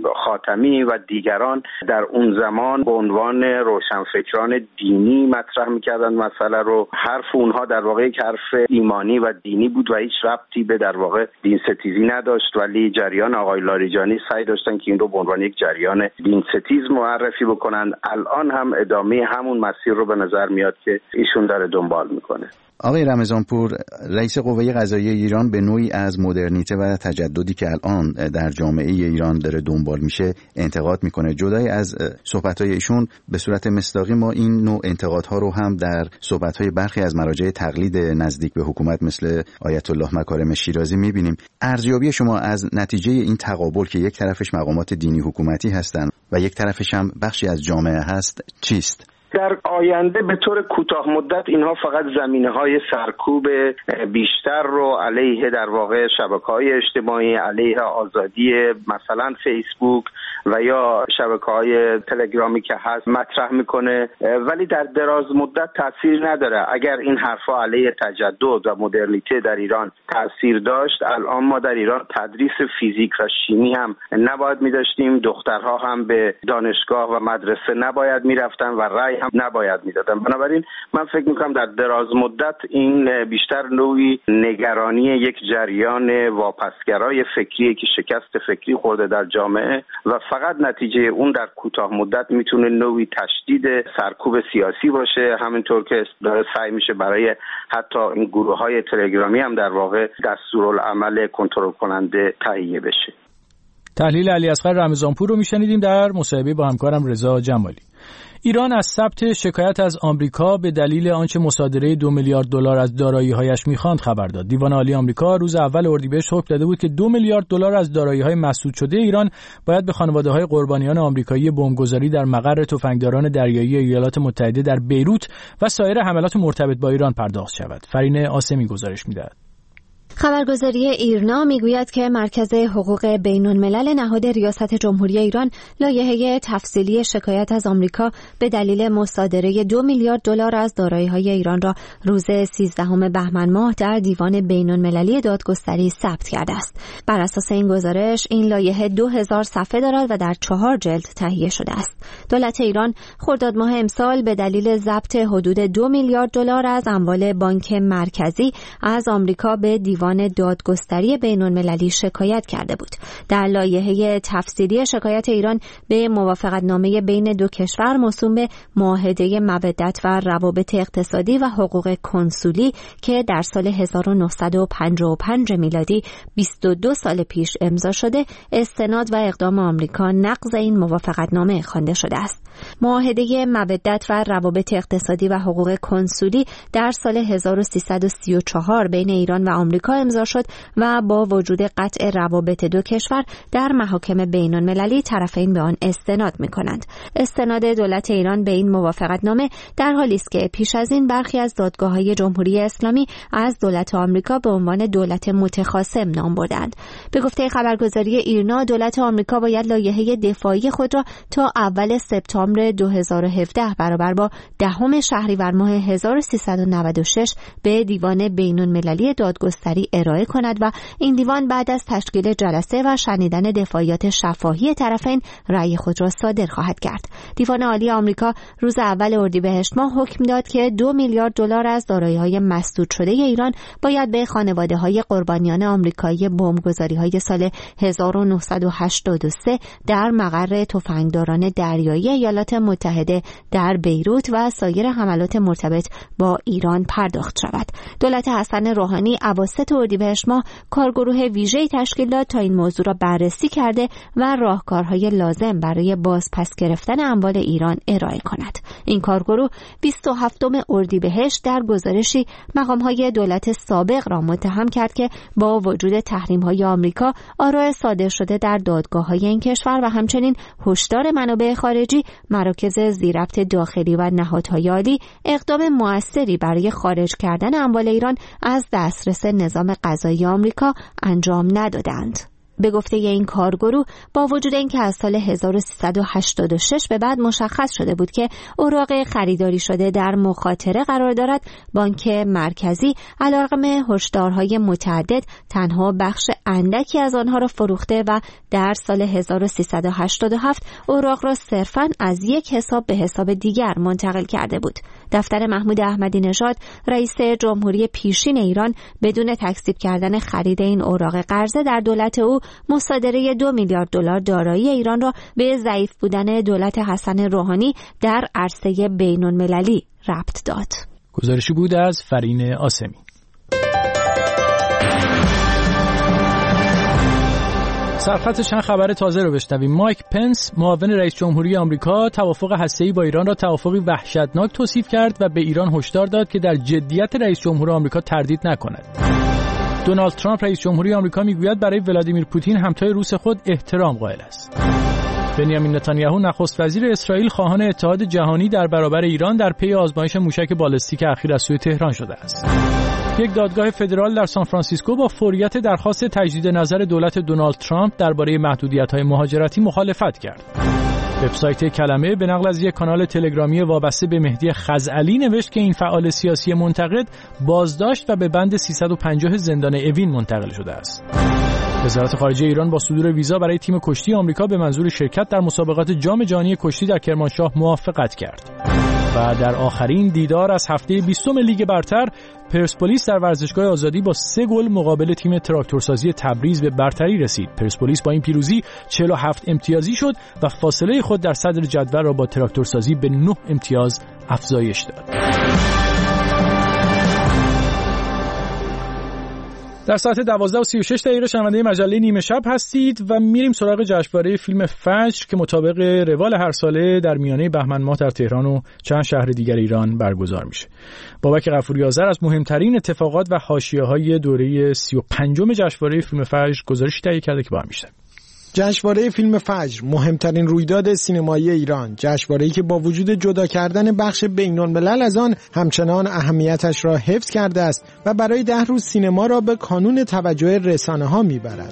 خاتمی و دیگران در اون زمان به عنوان روشنفکران دینی مطرح می‌کردند مسئله رو. حرف اونها در واقع یک حرف ایمانی و دینی بود و هیچ ربطی به در واقع دین ستیزی نداشت، ولی جریان آقای لاریجانی سعی داشتن که این رو به عنوان یک جریان دین ستیز معرفی بکنن. الان هم ادامه همون مسیر رو به نظر میاد که ایشون داره دنبال میکنه.
آقای رمضانپور، رئیس قوه قضاییه ایران به نوعی از مدرنیته و تجددی که الان در جامعه ایران داره دنبال میشه انتقاد میکنه. جدای از صحبت‌های ایشون به صورت مصداقی ما این نوع انتقادها رو هم در صحبت‌های برخی از مراجع تقلید نزدیک به حکومت مثل آیت الله مکارم شیرازی میبینیم. ارزیابی شما از نتیجه این تقابل که یک طرفش مقامات دینی حکومتی هستند و یک طرفش هم بخشی از جامعه هست چیست؟
در آینده به طور کوتاه مدت اینها فقط زمینه‌های سرکوب بیشتر رو علیه در واقع شبکه‌های اجتماعی، علیه آزادی مثلا فیسبوک و یا شبکه‌های تلگرامی که هست مطرح میکنه، ولی در دراز مدت تاثیر نداره. اگر این حرفا علیه تجدد و مدرنیته در ایران تاثیر داشت، الان ما در ایران تدریس فیزیک و شیمی هم نباید می‌داشتیم، دخترها هم به دانشگاه و مدرسه نباید می‌رفتن و رأی هم نباید میدادن. بنابراین من فکر میکنم در دراز مدت این بیشتر نوعی نگرانی یک جریان واپسگرای فکری که شکست فکری خورده در جامعه و فقط نتیجه اون در کوتاه مدت میتونه نوعی تشدید سرکوب سیاسی باشه، همینطور که داره سعی میشه برای حتی این گروه‌های تلگرامی هم در واقع دستورالعمل کنترل کننده تهیه بشه.
تحلیل علیاصغر رمضانپور رو میشنیدیم در مصاحبه با همکارم رضا جمالی. ایران از ثبت شکایت از آمریکا به دلیل آنچه مصادره دو میلیارد دلار از دارایی‌هایش می‌خواند خبر داد. دیوان عالی آمریکا روز اول اردیبهشت حکم داده بود که دو میلیارد دلار از دارایی‌های مسدود شده ایران باید به خانواده‌های قربانیان آمریکایی بمبگذاری در مقر تفنگداران دریایی ایالات متحده در بیروت و سایر حملات مرتبط با ایران پرداخت شود. فرین آسمی گزارش می‌دهد.
خبرگزاری ایرنا میگوید که مرکز حقوق بین‌الملل نهاد ریاست جمهوری ایران لایحه تفصیلی شکایت از آمریکا به دلیل مصادره دو میلیارد دلار از دارایی‌های ایران را روز سیزدهم بهمن ماه در دیوان بین‌المللی دادگستری ثبت کرده است. بر اساس این گزارش این لایحه دو هزار صفحه دارد و در چهار جلد تهیه شده است. دولت ایران خرداد ماه امسال به دلیل ضبط حدود دو میلیارد دلار از اموال بانک مرکزی از آمریکا به دیوان دادگستری بین‌المللی شکایت کرده بود. در لایحه تفصیلی شکایت ایران به موافقتنامه بین دو کشور موسوم به معاهده مودت و روابط اقتصادی و حقوق کنسولی که در سال هزار و نهصد و پنجاه و پنج میلادی بیست و دو سال پیش امضا شده، استناد و اقدام آمریکا نقض این موافقتنامه خوانده شده است. معاهده مودت و روابط اقتصادی و حقوق کنسولی در سال هزار و سیصد و سی و چهار بین ایران و آمریکا امضا شد و با وجود قطع روابط دو کشور در محاکم بین‌المللی طرفین به آن استناد می‌کنند. استناد دولت ایران به این موافقتنامه در حالی است که پیش از این برخی از دادگاه‌های جمهوری اسلامی از دولت آمریکا به عنوان دولت متخاصم نام بردند. به گفته خبرگزاری ایرنا، دولت آمریکا باید لایحه دفاعی خود را تا اول سپتامبر دو هزار و هفده برابر با دهم شهریور ماه هزار و سیصد و نود و شش به دیوان بین‌المللی دادگستری ارائه کند و این دیوان بعد از تشکیل جلسه و شنیدن دفاعیات شفاهی طرفین رأی خود را صادر خواهد کرد. دیوان عالی آمریکا روز اول اردیبهشت ماه حکم داد که دو میلیارد دلار از دارایی‌های مسدود شده ایران باید به خانواده‌های قربانیان آمریکایی بمبگذاری‌های سال هزار و نهصد و هشتاد و سه در مقر تفنگداران دریایی ایالات متحده در بیروت و سایر حملات مرتبط با ایران پرداخت شود. دولت حسن روحانی اواسط اواسط اردیبهشت ماه کارگروه ویژه‌ای تشکیل داد تا این موضوع را بررسی کرده و راهکارهای لازم برای بازپس گرفتن اموال ایران ارائه کند. این کارگروه بیست و هفتم اردیبهشت در گزارشی مقام‌های دولت سابق را متهم کرد که با وجود تحریم‌های آمریکا، آراء صادر شده در دادگاه‌های این کشور و همچنین هشدار منابع خارجی، مراکز ذی‌ربط داخلی و نهادهای عالی اقدام موثری برای خارج کردن اموال ایران از دسترس نظام قضایی آمریکا انجام ندادند. به گفته این کارگروه، با وجود اینکه از سال هزار و سیصد و هشتاد و شش به بعد مشخص شده بود که اوراق خریداری شده در مخاطره قرار دارد، بانک مرکزی علیرغم هشدارهای متعدد تنها بخش اندکی از آنها را فروخته و در سال هزار و سیصد و هشتاد و هفت اوراق را صرفاً از یک حساب به حساب دیگر منتقل کرده بود. دفتر محمود احمدی نژاد، رئیس جمهوری پیشین ایران، بدون تکذیب کردن خرید این اوراق قرضه در دولت او مصادره دو میلیارد دلار دارایی ایران را به ضعیف بودن دولت حسن روحانی در عرصه بین‌المللی ربط داد.
گزارشی بود از فرین آسمی. سرخط چند خبر تازه رو بشنویم. مایک پنس، معاون رئیس جمهوری آمریکا، توافق هسته‌ای با ایران را توافقی وحشتناک توصیف کرد و به ایران هشدار داد که در جدیت رئیس جمهور آمریکا تردید نکند. دونالد ترامپ رئیس جمهوری آمریکا میگوید برای ولادیمیر پوتین همتای روس خود احترام قائل است. بنیامین نتانیاهو نخست وزیر اسرائیل خواهان اتحاد جهانی در برابر ایران در پی آزمایش موشک بالستیک اخیر از سوی تهران شده است. یک دادگاه فدرال در سان فرانسیسکو با فوریت درخواست تجدید نظر دولت دونالد ترامپ درباره محدودیت‌های مهاجرتی مخالفت کرد. وبسایت کلمه به نقل از یک کانال تلگرامی وابسته به مهدی خزعلی نوشت که این فعال سیاسی منتقد بازداشت و به بند سیصد و پنجاه زندان اوین منتقل شده است. وزارت خارجه ایران با صدور ویزا برای تیم کشتی آمریکا به منظور شرکت در مسابقات جام جهانی کشتی در کرمانشاه موافقت کرد. و در آخرین دیدار از هفته بیستم لیگ برتر، پرسپولیس در ورزشگاه آزادی با سه گل مقابل تیم تراکتورسازی تبریز به برتری رسید. پرسپولیس با این پیروزی چهل و هفت امتیازی شد و فاصله خود در صدر جدول را با تراکتورسازی به نه امتیاز افزایش داد. در ساعت دوازده و سی و شش دقیقه شنونده مجله نیمه شب هستید و میریم سراغ جشنواره فیلم فجر که مطابق روال هر ساله در میانه بهمن ماه در تهران و چند شهر دیگر ایران برگزار میشه. بابک غفوری آذر از مهمترین اتفاقات و حاشیه‌های دوره سی و پنجم جشنواره فیلم فجر گزارشی تهیه کرده که با هم میشنویم.
جشنواره فیلم فجر مهمترین رویداد سینمایی ایران، جشنواره‌ای که با وجود جدا کردن بخش بین‌الملل از آن همچنان اهمیتش را حفظ کرده است و برای ده روز سینما را به کانون توجه رسانه‌ها می‌برد.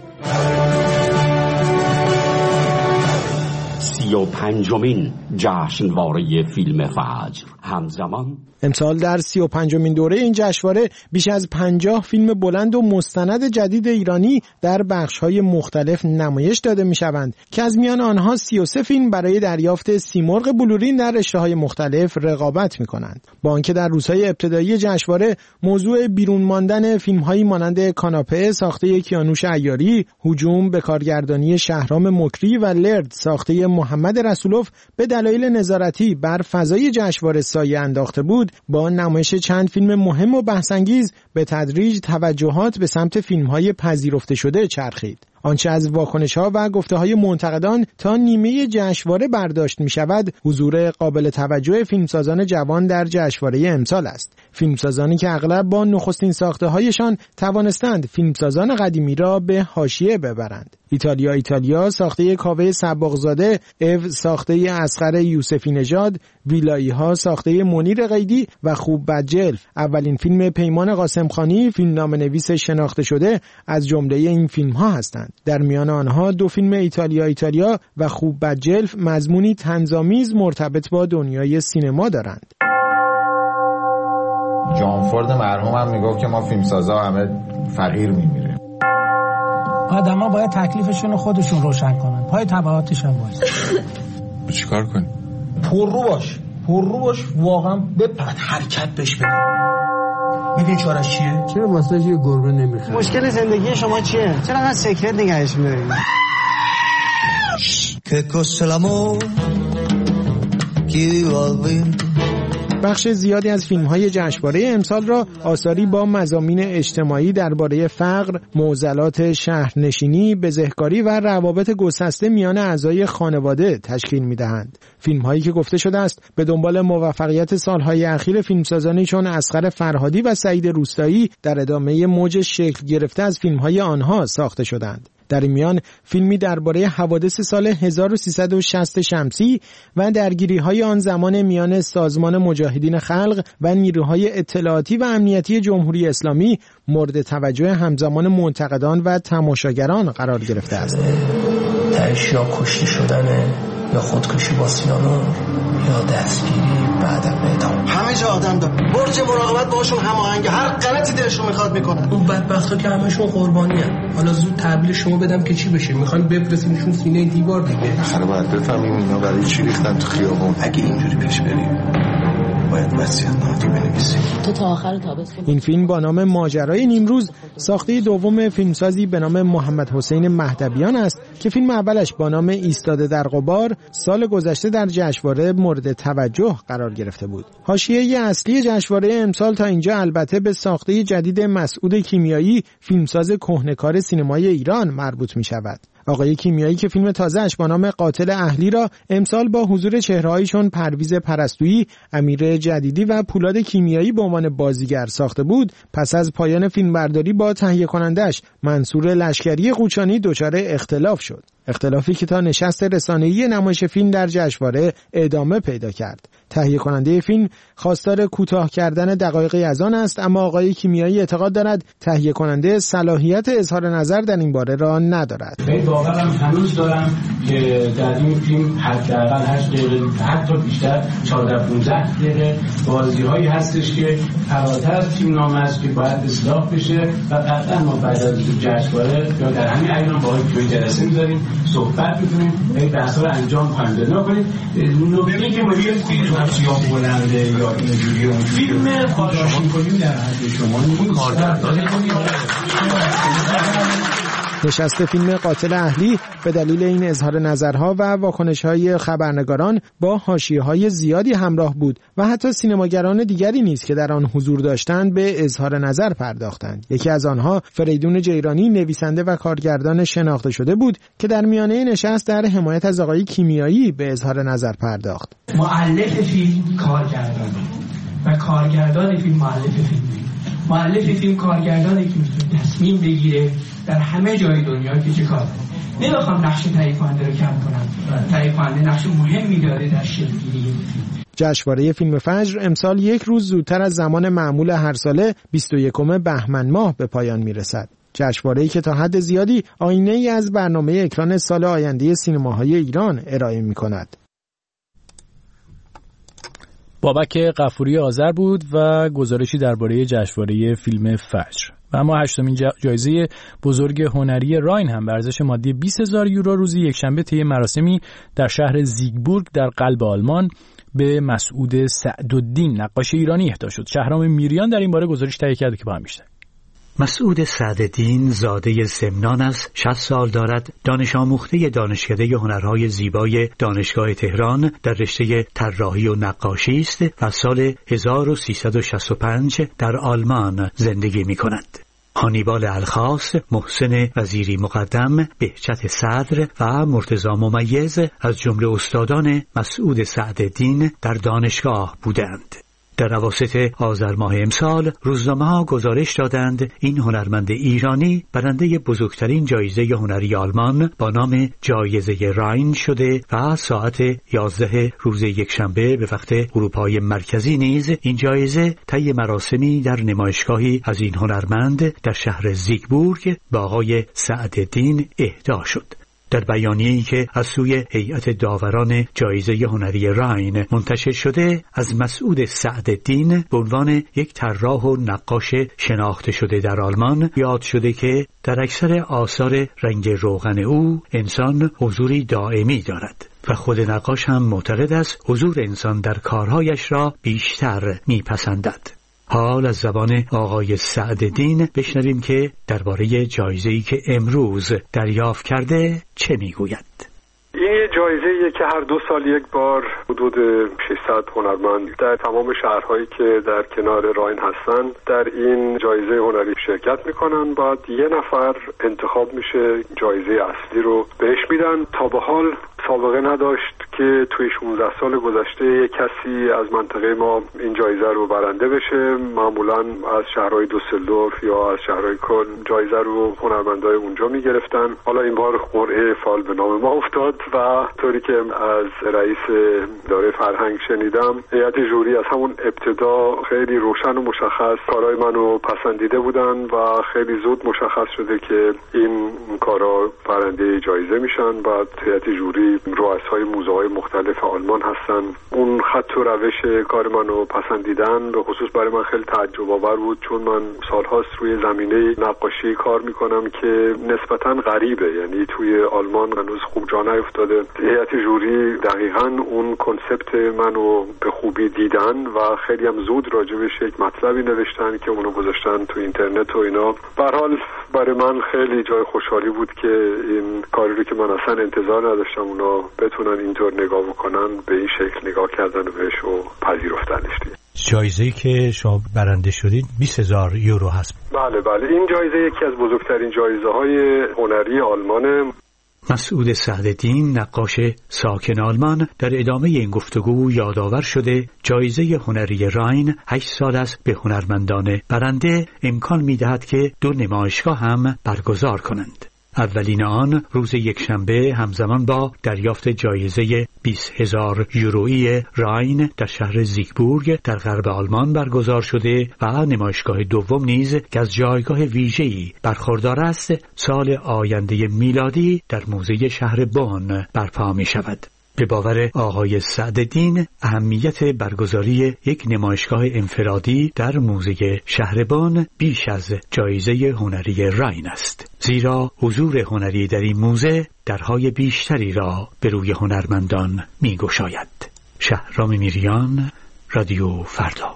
سی و پنجمین جشنواره فیلم فجر همزمان
امسال در سی و پنجمین دوره این جشنواره بیش از پنجاه فیلم بلند و مستند جدید ایرانی در بخش‌های مختلف نمایش داده می‌شوند که از میان آنها سی و سه فیلم برای دریافت سیمرغ بلورین در رشته‌های مختلف رقابت می‌کنند. با آنکه در روزهای ابتدایی جشنواره موضوع بیرون ماندن فیلم‌هایی مانند کاناپه ساخته کیانوش عیاری، هجوم به کارگردانی شهرام مکری و لرد ساخته محمد رسولوف به دلایل نظارتی بر فضای جشنواره سایه انداخته بود، با نمایش چند فیلم مهم و بحث‌انگیز به تدریج توجهات به سمت فیلم‌های پذیرفته شده چرخید. آنچه از واکنش‌ها و گفته‌های منتقدان تا نیمه جشنواره برداشت می‌شود، حضور قابل توجه فیلمسازان جوان در جشنواره امسال است. فیلمسازانی که اغلب با نخستین ساخته‌هایشان توانستند فیلمسازان قدیمی را به حاشیه ببرند. ایتالیا ایتالیا ساخته کاوه صباغزاده، او ساخته اصغر یوسفی نژاد، ویلایی‌ها ساخته منیر قیدی و خوب بدجلف، اولین فیلم پیمان قاسمخانی، فیلمنامه‌نویس شناخته شده، از جمله این فیلم‌ها هستند. در میان آنها دو فیلم ایتالیا ایتالیا و خوب بدجلف مضمونی طنزآمیز مرتبط با دنیای سینما دارند.
جان فورد مرحوم هم میگفت که ما فیلمسازا همه فقیر میمیره.
آدما باید تکلیفشون رو خودشون روشن کنن، پای تبعاتش هم وایس.
چیکار کنی؟
پررو باش، پررو باش، واقعا بپرد، حرکت بهش بده. میدونی چارش چیه؟
چرا واسه یه گربه نمیخواد؟
مشکل زندگی شما چیه؟ چرا انقدر سکرت نگهش می‌دارید؟
که کس الامور کی viva al vento
بخش زیادی از فیلم‌های جشنواره امسال را آثاری با مضامین اجتماعی درباره فقر، معضلات شهرنشینی، بزهکاری و روابط گسسته میان اعضای خانواده تشکیل می‌دهند. فیلم‌هایی که گفته شده است به دنبال موفقیت سال‌های اخیر فیلمسازانی چون اصغر فرهادی و سعید روستایی در ادامه موج شکل گرفته از فیلم‌های آنها ساخته شدند. در این میان فیلمی درباره حوادث سال هزار و سیصد و شصت شمسی و درگیری‌های آن زمان میان سازمان مجاهدین خلق و نیروهای اطلاعاتی و امنیتی جمهوری اسلامی مورد توجه همزمان منتقدان و تماشاگران قرار گرفته است.
تهش یا کشته شدن یا خودکشی با سیانور یا دستگیری بعد از اعدام.
همه جا آدم داره. برج مراقبت باشون هماهنگ، هر غلطی دلشون میخواد میکنن.
اون بدبختا که همشون قربانی ان. حالا زود تحویل شما بدم که چی بشه؟ میخوان بفرستینشون سینه دیوار دیگه.
آخه باید بفهمیم اینا برای چی ریختن تو خیابون. اگه اینجوری پیش بریم باید وصیت‌نامه بنویسیم.
تو تا آخر تابستون.
این فیلم با نام ماجرای نیمروز ساخته دوم فیلمسازی به نام محمد حسین مهدویان است که فیلم اولش با نام ایستاده در غبار سال گذشته در جشنواره مورد توجه قرار گرفته بود. حاشیه اصلی جشنواره امسال تا اینجا البته به ساخته جدید مسعود کیمیایی، فیلمساز کهنه‌کار سینمای ایران مربوط می شود. آقای کیمیایی که فیلم تازه‌اش با نام قاتل اهلی را امسال با حضور چهره‌هایی چون پرویز پرستویی، امیر جدیدی و پولاد کیمیایی به عنوان بازیگر ساخته بود، پس از پایان فیلمبرداری با تهیه کنندش منصور لشکری قوچانی دچار اختلاف شد. اختلافی که تا نشست رسانه‌ای نمایش فیلم در جشنواره ادامه پیدا کرد. تهیه کننده فیلم خواستار کوتاه کردن دقایقی از آن است، اما آقای کیمیایی اعتقاد دارد تهیه کننده صلاحیت اظهار نظر در این باره را ندارد.
من باورم هنوز دارم که در این فیلم حداقل هشت دقیقه حتی بیشتر چهارده پانزده دقیقه بازی‌هایی هستش که فراتر از فیلمنامه است که باید اصلاح بشه و قطعا ما بعد از جشنواره یا در همین ایام با آقای جلسه می‌ذاریم صحبت می‌کنیم این بحث‌ها رو انجام خواهیم داد. کنید نکته که ما یه فیلم یا بلنده یا اینجوری اون فیلم خواهش می‌کنیم در حد شما
نشست فیلم قاتل اهلی به دلیل این اظهار نظرها و واکنش‌های خبرنگاران با حاشیه‌های زیادی همراه بود و حتی سینماگران دیگری نیز که در آن حضور داشتند به اظهار نظر پرداختند. یکی از آنها فریدون جیرانی، نویسنده و کارگردان شناخته شده بود که در میانه نشست در حمایت از آقای کیمیایی به اظهار نظر پرداخت.
مؤلف فیلم کارگردان و کارگردان فیلم مؤلف فیلم. مؤلف فیلم کارگردانی که میتونه تصمیم بگیره در همه جای دنیا که چه کار کنه. نمیخوام نقش تهیه کننده رو کم کنم. تهیه کننده نقش مهمی داره در شکل‌گیری فیلم.
جشنواره فیلم فجر امسال یک روز زودتر از زمان معمول هر ساله بیست و یکم بهمن ماه به پایان میرسد. جشنواره‌ای که تا حد زیادی آینه‌ای از برنامه اکران سال آینده سینماهای ایران ارائه می‌کند.
بابک غفوری آذر بود و گزارشی درباره جشنواره فیلم فجر. و اما هشتمین جایزه بزرگ هنری راین هم به ارزش مادی بیست هزار یورو روز یکشنبه طی مراسمی در شهر زیگبورگ در قلب آلمان به مسعود سعدالدین نقاش ایرانی اهدا شد. شهرام میریان در این باره گزارش تهیه کرده که با هم میشنویم.
مسعود سعدالدین زاده سمنان است، شصت سال دارد، دانش آموخته دانشکده هنرهای زیبای دانشگاه تهران در رشته طراحی و نقاشی است و سال هزار و سیصد و شصت و پنج در آلمان زندگی می کند. هانیبال الخاص، محسن وزیری مقدم، بهجت صدر و مرتضی ممیز از جمله استادان مسعود سعدالدین در دانشگاه بودند. در اواسط آذر ماه امسال روزنامه‌ها گزارش دادند این هنرمند ایرانی برنده بزرگترین جایزه هنری آلمان با نام جایزه راین شده و ساعت یازده روز یکشنبه به وقت اروپای مرکزی نیز این جایزه طی مراسمی در نمایشگاهی از این هنرمند در شهر زیگبورگ به آقای سعدالدین اهدا شد. در بیانیه‌ای که از سوی هیئت داوران جایزه هنری راین منتشر شده، از مسعود سعدالدین به عنوان یک طراح و نقاش شناخته شده در آلمان یاد شده که در اکثر آثار رنگ روغن او انسان حضوری دائمی دارد و خود نقاش هم معتقد است حضور انسان در کارهایش را بیشتر میپسندد. حال از زبان آقای سعدالدین بشنویم که درباره جایزه‌ای که امروز دریافت کرده چه میگوید.
این یه جایزه‌ایه که هر دو سال یک بار حدود ششصد هنرمند در تمام شهرهایی که در کنار راین هستن در این جایزه هنری شرکت میکنن. بعد یه نفر انتخاب میشه، جایزه اصلی رو بهش میدن. تا به حال سابقه نداشت که توی شانزده سال گذشته یک کسی از منطقه ما این جایزه رو برنده بشه. معمولا از شهرهای دوسلدورف یا از شهرهای کلن جایزه رو هنرمندای اونجا میگرفتن. حالا این بار قرعه فال به نام ما افتاد و طوری که از رئیس اداره فرهنگ شنیدم، هیئت جوری از همون ابتدا خیلی روشن و مشخص کارهای منو پسندیده بودن و خیلی زود مشخص شده که این کارا برنده جایزه میشن. بعد هیئت جوری رؤسای موزه‌های مختلف آلمان هستن، اون خط و روش کار منو پسندیدن. به خصوص برای من خیلی تعجب آور بود چون من سالهاست روی زمینه نقاشی کار میکنم که نسبتاً غریبه، یعنی توی آلمان هنوز خوب جا نیفتاده. هیئت جوری دقیقاً اون کنسپت منو به خوبی دیدن و خیلی هم زود راجبش یک مطلبی نوشتن که اونو گذاشتن تو اینترنت و اینا. به هر حال برای من خیلی جای خوشحالی بود که این کاری رو که من اصلا انتظار نداشتم اونا بتونن اینطور نگاه بکنن، به این شکل نگاه کردن بهش و پذیرفتنش دیگه.
جایزه‌ای که شما برنده شدید بیست هزار یورو هست.
بله بله، این جایزه یکی از بزرگترین جایزه‌های هنری آلمانه.
مسعود سعدالدین، نقاش ساکن آلمان، در ادامه این گفتگو یادآور شده جایزه هنری راین هشت سال است به هنرمندان برنده امکان می‌دهد که دو نمایشگاه هم برگزار کنند. اولین آن روز یکشنبه همزمان با دریافت جایزه بیست هزار یورویی راین در شهر زیگبورگ در غرب آلمان برگزار شده و نمایشگاه دوم نیز که از جایگاه ویژه‌ای برخوردار است سال آینده میلادی در موزه شهر بون برپا می شود. به باور آقای سعدالدین اهمیت برگزاری یک نمایشگاه انفرادی در موزه شهر بون بیش از جایزه هنری راین است، زیرا حضور هنری در این موزه درهای بیشتری را به روی هنرمندان می‌گشاید. شهرام میریان، رادیو فردا.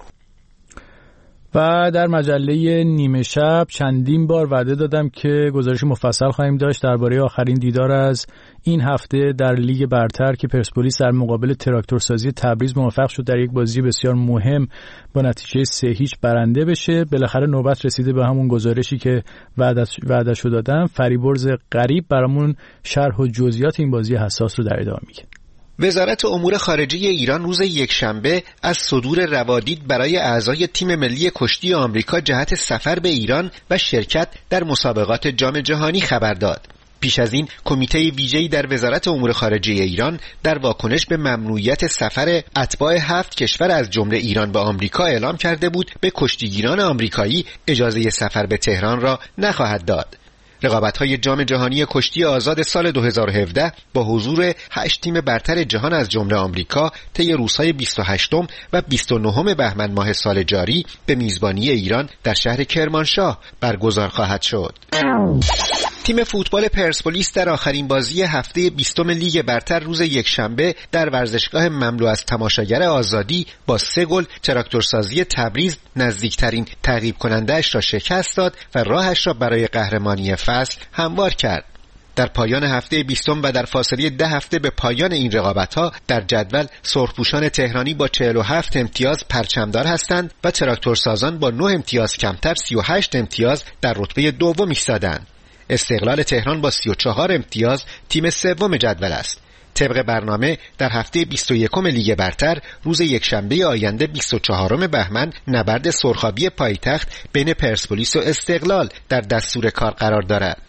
و در مجله نیمه شب چندین بار وعده دادم که گزارش مفصل خواهیم داشت درباره آخرین دیدار از این هفته در لیگ برتر که پرسپولیس در مقابل تراکتورسازی تبریز موفق شد در یک بازی بسیار مهم با نتیجه سه هیچ برنده بشه. بالاخره نوبت رسیده به همون گزارشی که وعده‌شو دادم. فریبرز غریب برامون شرح و جزئیات این بازی حساس رو در ادامه میگه.
وزارت امور خارجه ایران روز یکشنبه از صدور روادید برای اعضای تیم ملی کشتی آمریکا جهت سفر به ایران و شرکت در مسابقات جام جهانی خبر داد. پیش از این کمیته ویژه‌ای در وزارت امور خارجه ایران در واکنش به ممنوعیت سفر اتباع هفت کشور از جمله ایران به آمریکا اعلام کرده بود به کشتیگیران آمریکایی اجازه سفر به تهران را نخواهد داد. رقابت‌های جام جهانی کشتی آزاد سال دو هزار و هفده با حضور هشت تیم برتر جهان از جمله آمریکا طی روزهای بیست و هشتم و بیست و نهم بهمن ماه سال جاری به میزبانی ایران در شهر کرمانشاه برگزار خواهد شد. تیم فوتبال پرسپولیس در آخرین بازی هفته بیستم لیگ برتر روز یکشنبه در ورزشگاه مملو از تماشاگر آزادی با سه گل تراکتورسازی تبریز نزدیکترین تعقیب کننده‌اش را شکست داد و راهش را برای قهرمانی فصل هموار کرد. در پایان هفته بیستم و در فاصله ده هفته به پایان این رقابت‌ها در جدول سرخپوشان تهرانی با چهل و هفت امتیاز پرچمدار هستند و تراکتورسازان با نه امتیاز کمتر سی و هشت امتیاز در رتبه دوم ایستادند. استقلال تهران با سی و چهار امتیاز تیم سوم جدول است. طبق برنامه در هفته بیست و یکم لیگ برتر روز یکشنبه آینده بیست و چهارم بهمن نبرد سرخابی پایتخت بین پرسپولیس و استقلال در دستور کار قرار دارد.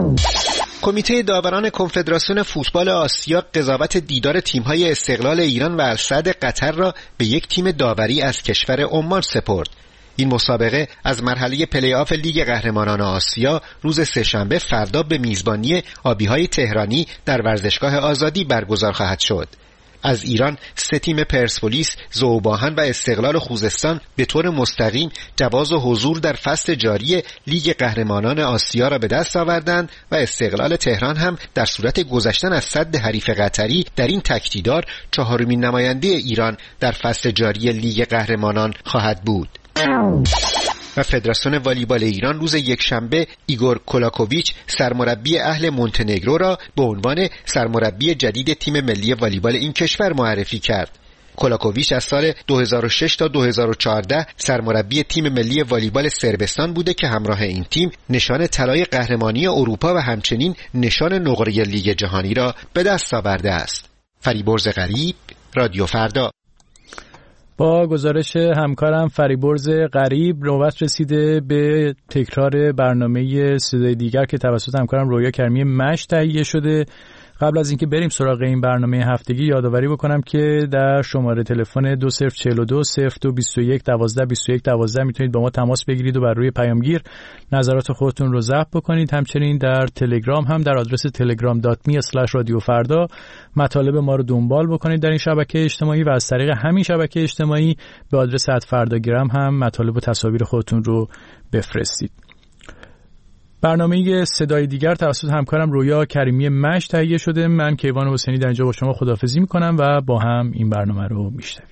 کمیته داوران کنفدراسیون فوتبال آسیا قضاوت دیدار تیم‌های استقلال ایران و السعد قطر را به یک تیم داوری از کشور عمان سپرد. این مسابقه از مرحله پلی آف لیگ قهرمانان آسیا روز سه‌شنبه فردا به میزبانی آبی‌های تهرانی در ورزشگاه آزادی برگزار خواهد شد. از ایران سه تیم پرسپولیس، ذوباهن و استقلال خوزستان به طور مستقیم جواز حضور در فصل جاری لیگ قهرمانان آسیا را به دست آوردند و استقلال تهران هم در صورت گذشتن از صد حریف قطری در این تکتیدار چهارمین نماینده ایران در فصل جاری لیگ قهرمانان خواهد بود. و فدراسیون والیبال ایران روز یکشنبه ایگور کولاکوویچ سرمربی اهل مونتنگرو را به عنوان سرمربی جدید تیم ملی والیبال این کشور معرفی کرد. کولاکوویچ از سال دو هزار و شش تا دو هزار و چهارده سرمربی تیم ملی والیبال صربستان بوده که همراه این تیم نشان طلای قهرمانی اروپا و همچنین نشان نقره لیگ جهانی را به دست آورده است. فریبرز غریب، رادیو فردا.
با گزارش همکارم فریبرز غریب نوبت رسیده به تکرار برنامه صدای دیگر که توسط همکارم رویا کریمی مشت تهیه شده. قبل از اینکه بریم سراغ این برنامه هفتگی یادآوری بکنم که در شماره تلفن دو صفر چهل و دو صفر دو بیست و یک دوازده بیست و یک دوازده میتونید با ما تماس بگیرید و بر روی پیامگیر نظرات خودتون رو ضبط بکنید. همچنین در تلگرام هم در آدرس تلگرام دات می اسلش رادیو فردا مطالب ما رو دنبال بکنید در این شبکه اجتماعی و از طریق همین شبکه اجتماعی به آدرس ات فرداگرام هم مطالب و تصاویر خودتون رو بفرستید. برنامه صدای دیگر توسط همکارم رویا کریمی مشت تهیه شده. من کیوان حسینی در اینجا با شما خداحافظی میکنم و با هم این برنامه رو میشنویم.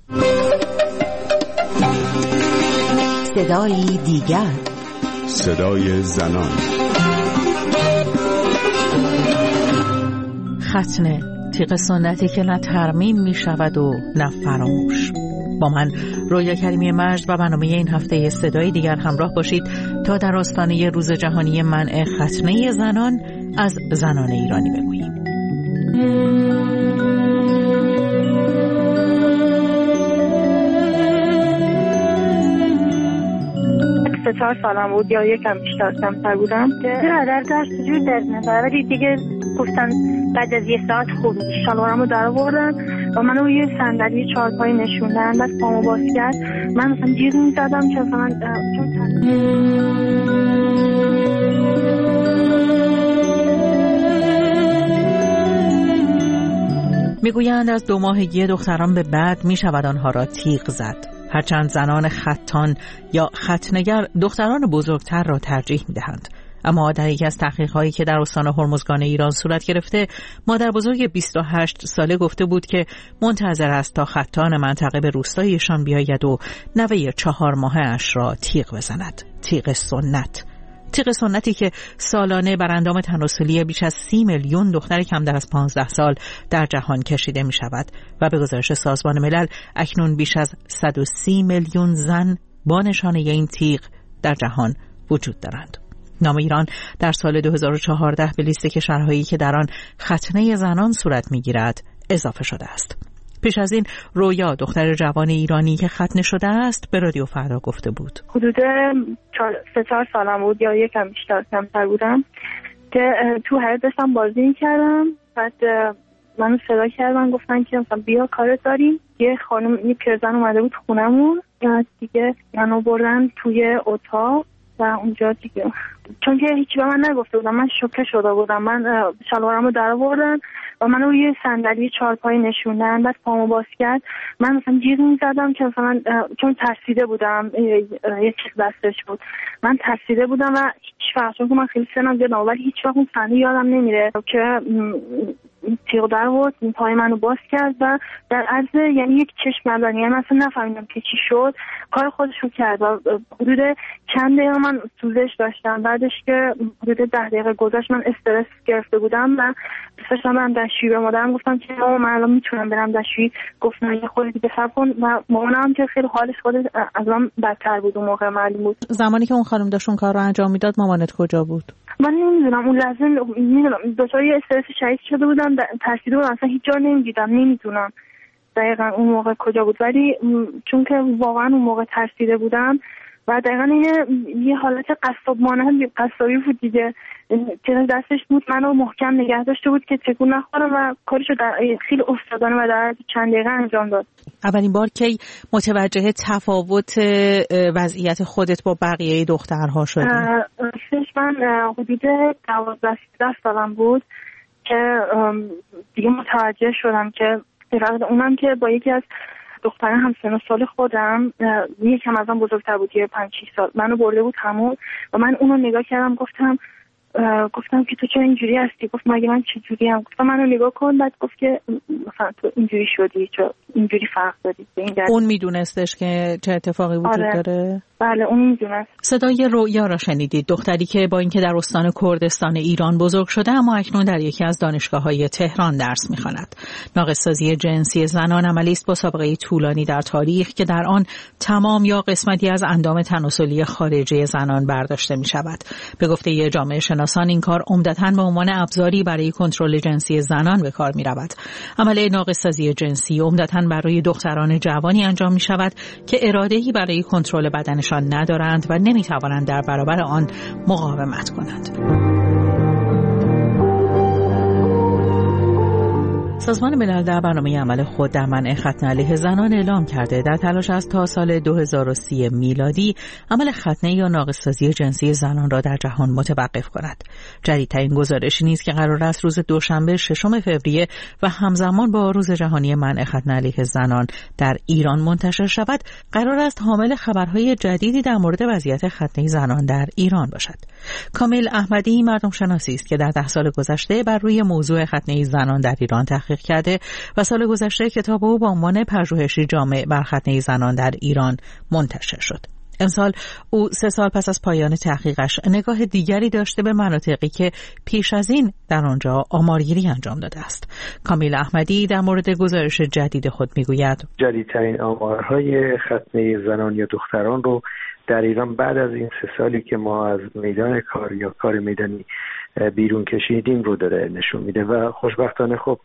صدای دیگر،
صدای زنان.
ختنه، تیغ سنتی که نه ترمیم میشود و نه فراموش. با من رویا کریمی مجد و برنامه این هفته صدای دیگر همراه باشید تا در آستانه روز جهانی منع ختنه زنان از زنان ایرانی بگوییم.
سه چهار سالم بود یا یکم بیشتر کمتر بودم که برادر داشت جور درد می‌کرد ولی دیگه گفتن بعد از یه ساعت خوب میشه. شلوارمو در آوردن و منو روی صندلی چهارپایی نشوندن. بعد پامو باز کرد من مثلا جیغ می‌زدم که مثلا چون
میگویند از دو ماهگی دختران به بعد میشود آنها را تیغ زد. هرچند زنان ختان یا ختنگر دختران بزرگتر را ترجیح میدهند، اما در یکی از تحقیق‌هایی که در استان هرمزگان ایران صورت گرفته، مادر بزرگ بیست و هشت ساله گفته بود که منتظر است تا ختان منطقه به روستایشان بیاید و نوه چهار ماهه اش را تیغ بزند. تیغ سنت. تیغ سنتی که سالانه بر اندام تناسلی بیش از سی میلیون دختر کمتر از پانزده سال در جهان کشیده می شود و به گزارش سازمان ملل اکنون بیش از صد و سی میلیون زن با نشانه این تیغ در جهان وجود دارند. نام ایران در سال دو هزار و چهارده به لیست کشورهایی که در آن ختنه زنان صورت می گیرد اضافه شده است. پیش از این رویا دختر جوان ایرانی که ختنه شده است به رادیو فردا گفته بود.
حدود سه چهار سالم بود یا یکم بیشتر کمتر بودم که تو حیاط داشتم بازی می‌کردم. بعد منو صدا کردن گفتن که مثلا بیا کارت داریم. یه خانم یه پیرزن اومده بود خونمون دیگه منو بردن توی اتاق و اونجا دیگه چون که هیچی به من نگفته بودم من شوکه شده بودم. من شلوارمو در آوردن و منو روی صندلی چهارپایی نشوندن. بعد پامو باز کرد من مثلا جیغ می‌زدم که مثلا چون ترسیده بودم یه چیز دستش بود. من ترسیده بودم و هیچ وقت چون که من خیلی سنم زیاد ولی هیچ وقت اون صحنه یادم نمیره که تیغ در آورد پای منو باز کرد و در عرض یعنی یک چشم نزدن یعنی من اصلا نفهمیدم که چی شد. کار خودشو کرد و حدود چند دقیقه من سوزش داشتم. بعدش که حدود ده دقیقه گذشت من استرس گرفته بودم و داشتم برم دستشویی. به مادرم گفتم که من الان میتونم برم دستشویی. گفت نه یه خورده دیگه صبر کن و مامانم که خیلی حالش خود از من بدتر بود اون موقع معلوم بود.
زمانی که اون خانم داشت اون کار رو انجام میداد مامانت کجا بود؟
من نمیدونم اون لحظه نمیدونم دچار یه استرس شدید شده بودم ترسیده بودم اصلا هیچ جا نمیدیدم نمیدونم دقیقا اون موقع کجا بود ولی چون که واقعا اون موقع ترسیده بودم و دقیقا یه, یه حالت قصاب مانند قصابی بود دیگه که دستش بود منو محکم نگه داشته بود که تکون نخورم و کارشو در خیلی افتادانه و در چند دقیقه انجام داد.
اولین بار که متوجه تفاوت وضعیت خودت با بقیه دخترها شدی؟
من حدود دوازده سیزده سالم بود که دیگه متوجه شدم که اونم که با یکی از دختره همسن و سال خودم یکم ازم بزرگتر بود یه پنج شش سال منو برده بود همون و من اونو نگاه کردم گفتم گفتم که تو چرا اینجوری هستی؟ گفت مگه من چه جوری ام؟ گفتم منو نگاه کن. بعد گفت که مثلا تو اینجوری شدی چرا اینجوری فرق دادی به این درد.
اون میدونستش که چه اتفاقی وجود
آره.
داره؟
بله اون میدونست.
صدای رویا را شنیدید، دختری که با اینکه در استان کردستان ایران بزرگ شده اما اکنون در یکی از دانشگاه‌های تهران درس می‌خواند. ناقص‌سازی جنسی زنان عملی است با سابقه طولانی در تاریخ که در آن تمام یا قسمتی از اندام تناسلی خارجی زنان برداشته می‌شود. به گفته جامعه شناسان این کار عمدتاً به عنوان ابزاری برای کنترل جنسی زنان به کار می‌رود. عمل ناقص‌سازی جنسی عمدتاً برای دختران جوانی انجام می‌شود که اراده‌ای برای کنترل بدنشان ندارند و نمی‌توانند در برابر آن مقاومت کنند. سازمان ملل در برنامه عمل خود در منع ختنه علیه زنان اعلام کرده در تلاش است تا سال دو هزار و سی میلادی عمل ختنه یا ناقص‌سازی جنسی زنان را در جهان متوقف کند. جدیدترین گزارشی نیز که قرار است روز دوشنبه ششم فوریه و همزمان با روز جهانی منع ختنه علیه زنان در ایران منتشر شود، قرار است حامل خبرهای جدیدی در مورد وضعیت ختنه زنان در ایران باشد. کامیل احمدی مردم شناسی است که در ده سال گذشته بر روی موضوع ختنه زنان در ایران تحقیق کرده و سال گذشته کتاب او با عنوان پژوهشی جامع بر ختنه زنان در ایران منتشر شد. امسال او سه سال پس از پایان تحقیقش نگاه دیگری داشته به مناطقی که پیش از این در آنجا آمارگیری انجام داده است. کامیل احمدی در مورد گزارش جدید خود میگوید:
جدیدترین آمارهای ختنه زنان یا دختران رو در ایران بعد از این سه سالی که ما از میدان کار یا کار میدانی بیرون کشیدیم رو داره نشون میده و خوشبختانه خب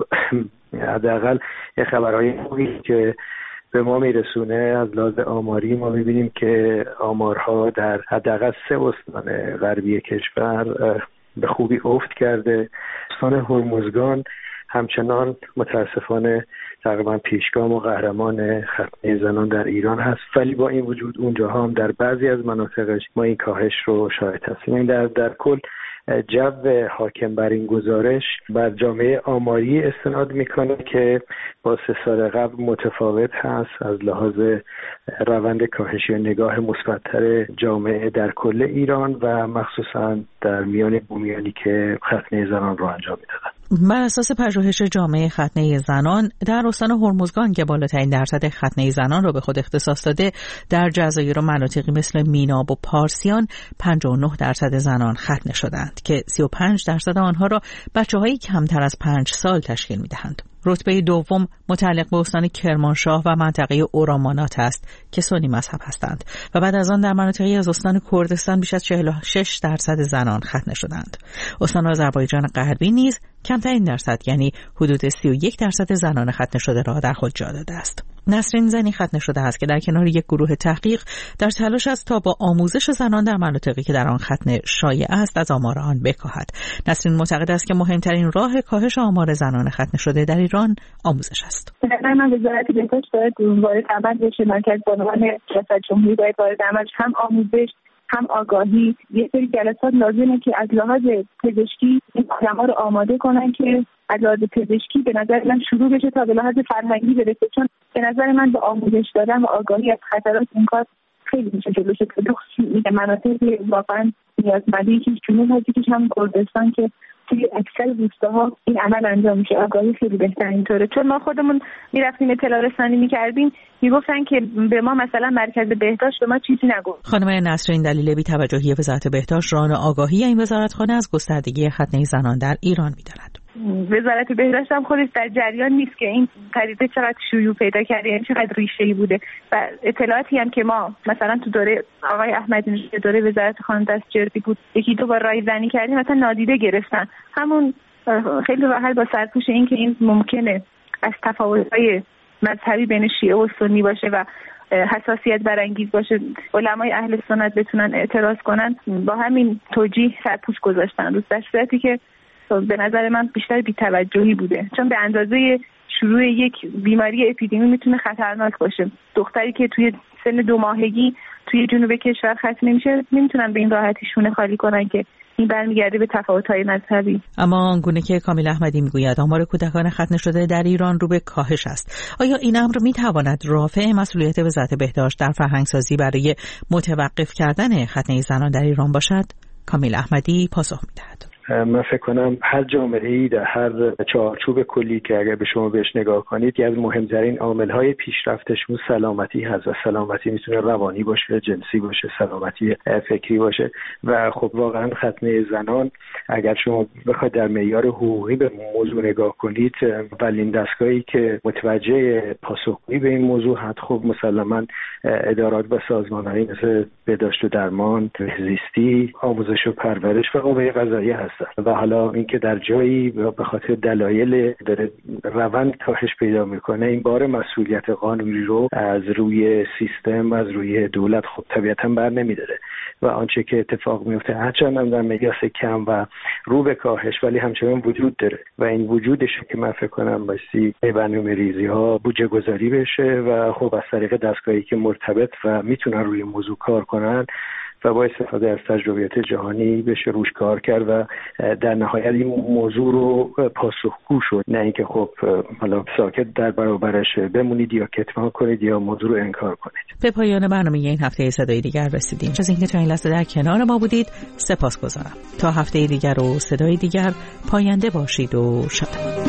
حداقل یه خبرهای خوبی که به ما میرسونه از لحاظ آماری ما میبینیم که آمارها در حداقل سه استان غربی کشور به خوبی افت کرده. استان هرمزگان همچنان متاسفانه تقریبا پیشگام و قهرمان ختنه زنان در ایران هست، ولی با این وجود اونجاها هم در بعضی از مناطقش ما این کاهش رو شاهد هستیم. این در در کل جو حاکم بر این گزارش بر جامعه آماری استناد میکنه که با سه سال قبل متفاوت هست از لحاظ روند کاهشی و نگاه مثبت‌تر جامعه در کل ایران و مخصوصا در میان بومیانی که ختنه زنان رو انجام میدادن.
بر اساس پژوهش جامعه ختنه زنان در استان هرمزگان که بالاترین درصد ختنه زنان را به خود اختصاص داده، در جزایر و مناطقی مثل میناب و پارسیان پنجاه و نه درصد زنان ختنه شدند که سی و پنج درصد آنها را بچه‌های کمتر از پنج سال تشکیل می‌دهند. رتبه دوم متعلق به استان کرمانشاه و منطقه اورامانات است که سنی مذهب هستند و بعد از آن در مناطقی از استان کردستان بیش از چهل و شش درصد زنان ختنه شدند. استان آذربایجان غربی نیز کمترین درصد یعنی حدود سی و یک درصد زنان ختنه شده را در خود جا داده است. نسرین زنی ختنه شده است که در کنار یک گروه تحقیق در تلاش است تا با آموزش زنان در مناطقی که در آن ختنه شایع است از آمار آن بکاهد. نسرین معتقد است که مهمترین راه کاهش آمار زنان ختنه شده در ایران آموزش است.
به نظر من وزارت بهداشت باید وارد عمل بشه، مرکز بانوان ریاست جمهوری باید وارد عمل، هم آموزش هم آگاهی. یه سری جلسات لازمه که از لحاظ پزشکی این آدم‌ها رو آماده کنن که از لحاظ پزشکی به نظر من شروع بشه تا به لحاظ فرهنگی برسه، چون به نظر من با آموزش دادن و آگاهی از خطرات این کار خیلی میشه جلوش گرفت. میگه مناطقی واقعا نیازمندی که جنوب هستیش هم کردستان که توی اکثر روستاها این عمل انجام میشه، آگاهی خیلی بهتر اینطوره. چون ما خودمون میرفتیم اطلاع رسانی میکردیم میگفتن که به ما مثلا مرکز بهداشت به ما چیزی نگفت.
خانم نسرین دلیل بی‌توجهی وزارت بهداشت ران آگاهی این وزارتخانه از گستردگی ختنه زنان در ایران میداند.
وزارت بهداشت هم خودش در جریان نیست که این پدیده چقدر شیوع پیدا کرده، یعنی چقدر ریشه‌ای بوده و اطلاعاتی هم که ما مثلا تو دوره آقای احمدی نژاد دوره وزارت خانه دستجردی بود یکی دو بار رایزنی کردیم مثلا نادیده گرفتن. همون خیلی راحت با سرپوش این که این ممکنه از تفاوت‌های مذهبی بین شیعه و سنی باشه و حساسیت برانگیز باشه علمای اهل سنت بتونن اعتراض کنن، با همین توجیه سرپوش گذاشتن روز، در صورتی که به نظر من بیشتر بی‌توجهی بوده، چون به اندازه شروع یک بیماری اپیدمی میتونه خطرناک باشه. دختری که توی سن دو ماهگی توی جنوب کشور ختنه میشه نمیتونن به این راحتی شونه خالی کنن که این برمیگرده به تفاوت‌های مذهبی.
اما آنگونه که کامیل احمدی میگوید آمار کودکان ختنه شده در ایران رو به کاهش است. آیا این امر میتواند رافع مسئولیت وزارت بهداشت در فرهنگسازی برای متوقف کردن ختنه زنان در ایران باشد؟ کامیل احمدی پاسخ میدهد.
من فکر کنم هر جامعه‌ای در هر چارچوب کلی که اگر به شما بهش نگاه کنید، یکی از مهمترین عامل‌های پیشرفتش اون سلامتی هست و سلامتی میتونه روانی باشه، جنسی باشه، سلامتی فکری باشه و خب واقعا ختنه زنان اگر شما بخواید در معیار حقوقی به موضوع نگاه کنید، اولین دستگاهی که متوجه پاسخگویی به این موضوع هست خب مسلماً ادارات و سازمان‌هایی مثل بهداشت و درمان، زیستی، آموزش و پرورش و قوه قضاییه هستن و حالا اینکه در جایی به خاطر دلایل داره روند کاهش پیدا میکنه، این بار مسئولیت قانونی رو از روی سیستم، از روی دولت خب طبیعتاً بر نمیداره و آنچه که اتفاق میفته هرچند هم در مقیاس کم و رو به کاهش ولی همچنان وجود داره و این وجودش که من فکر کنم بایستی برنامه‌ریزی ها بودجه گذاری بشه و خب از طریق دستگاهی که مرتبط و میتونن روی موضوع کار کنن و با استفاده از تجربیات جهانی بشه روش کار کرد و در نهایت این موضوع رو پاسخگو شد، نه اینکه خب حالا ساکت در برابرش بمونید یا کتمان کنید یا موضوع رو انکار کنید.
به پایان برنامه این هفته صدای دیگر رسیدیم. از اینکه تا این لحظه در کنار ما بودید سپاسگزارم. تا هفته دیگر و صدای دیگر، پاینده باشید و شاد.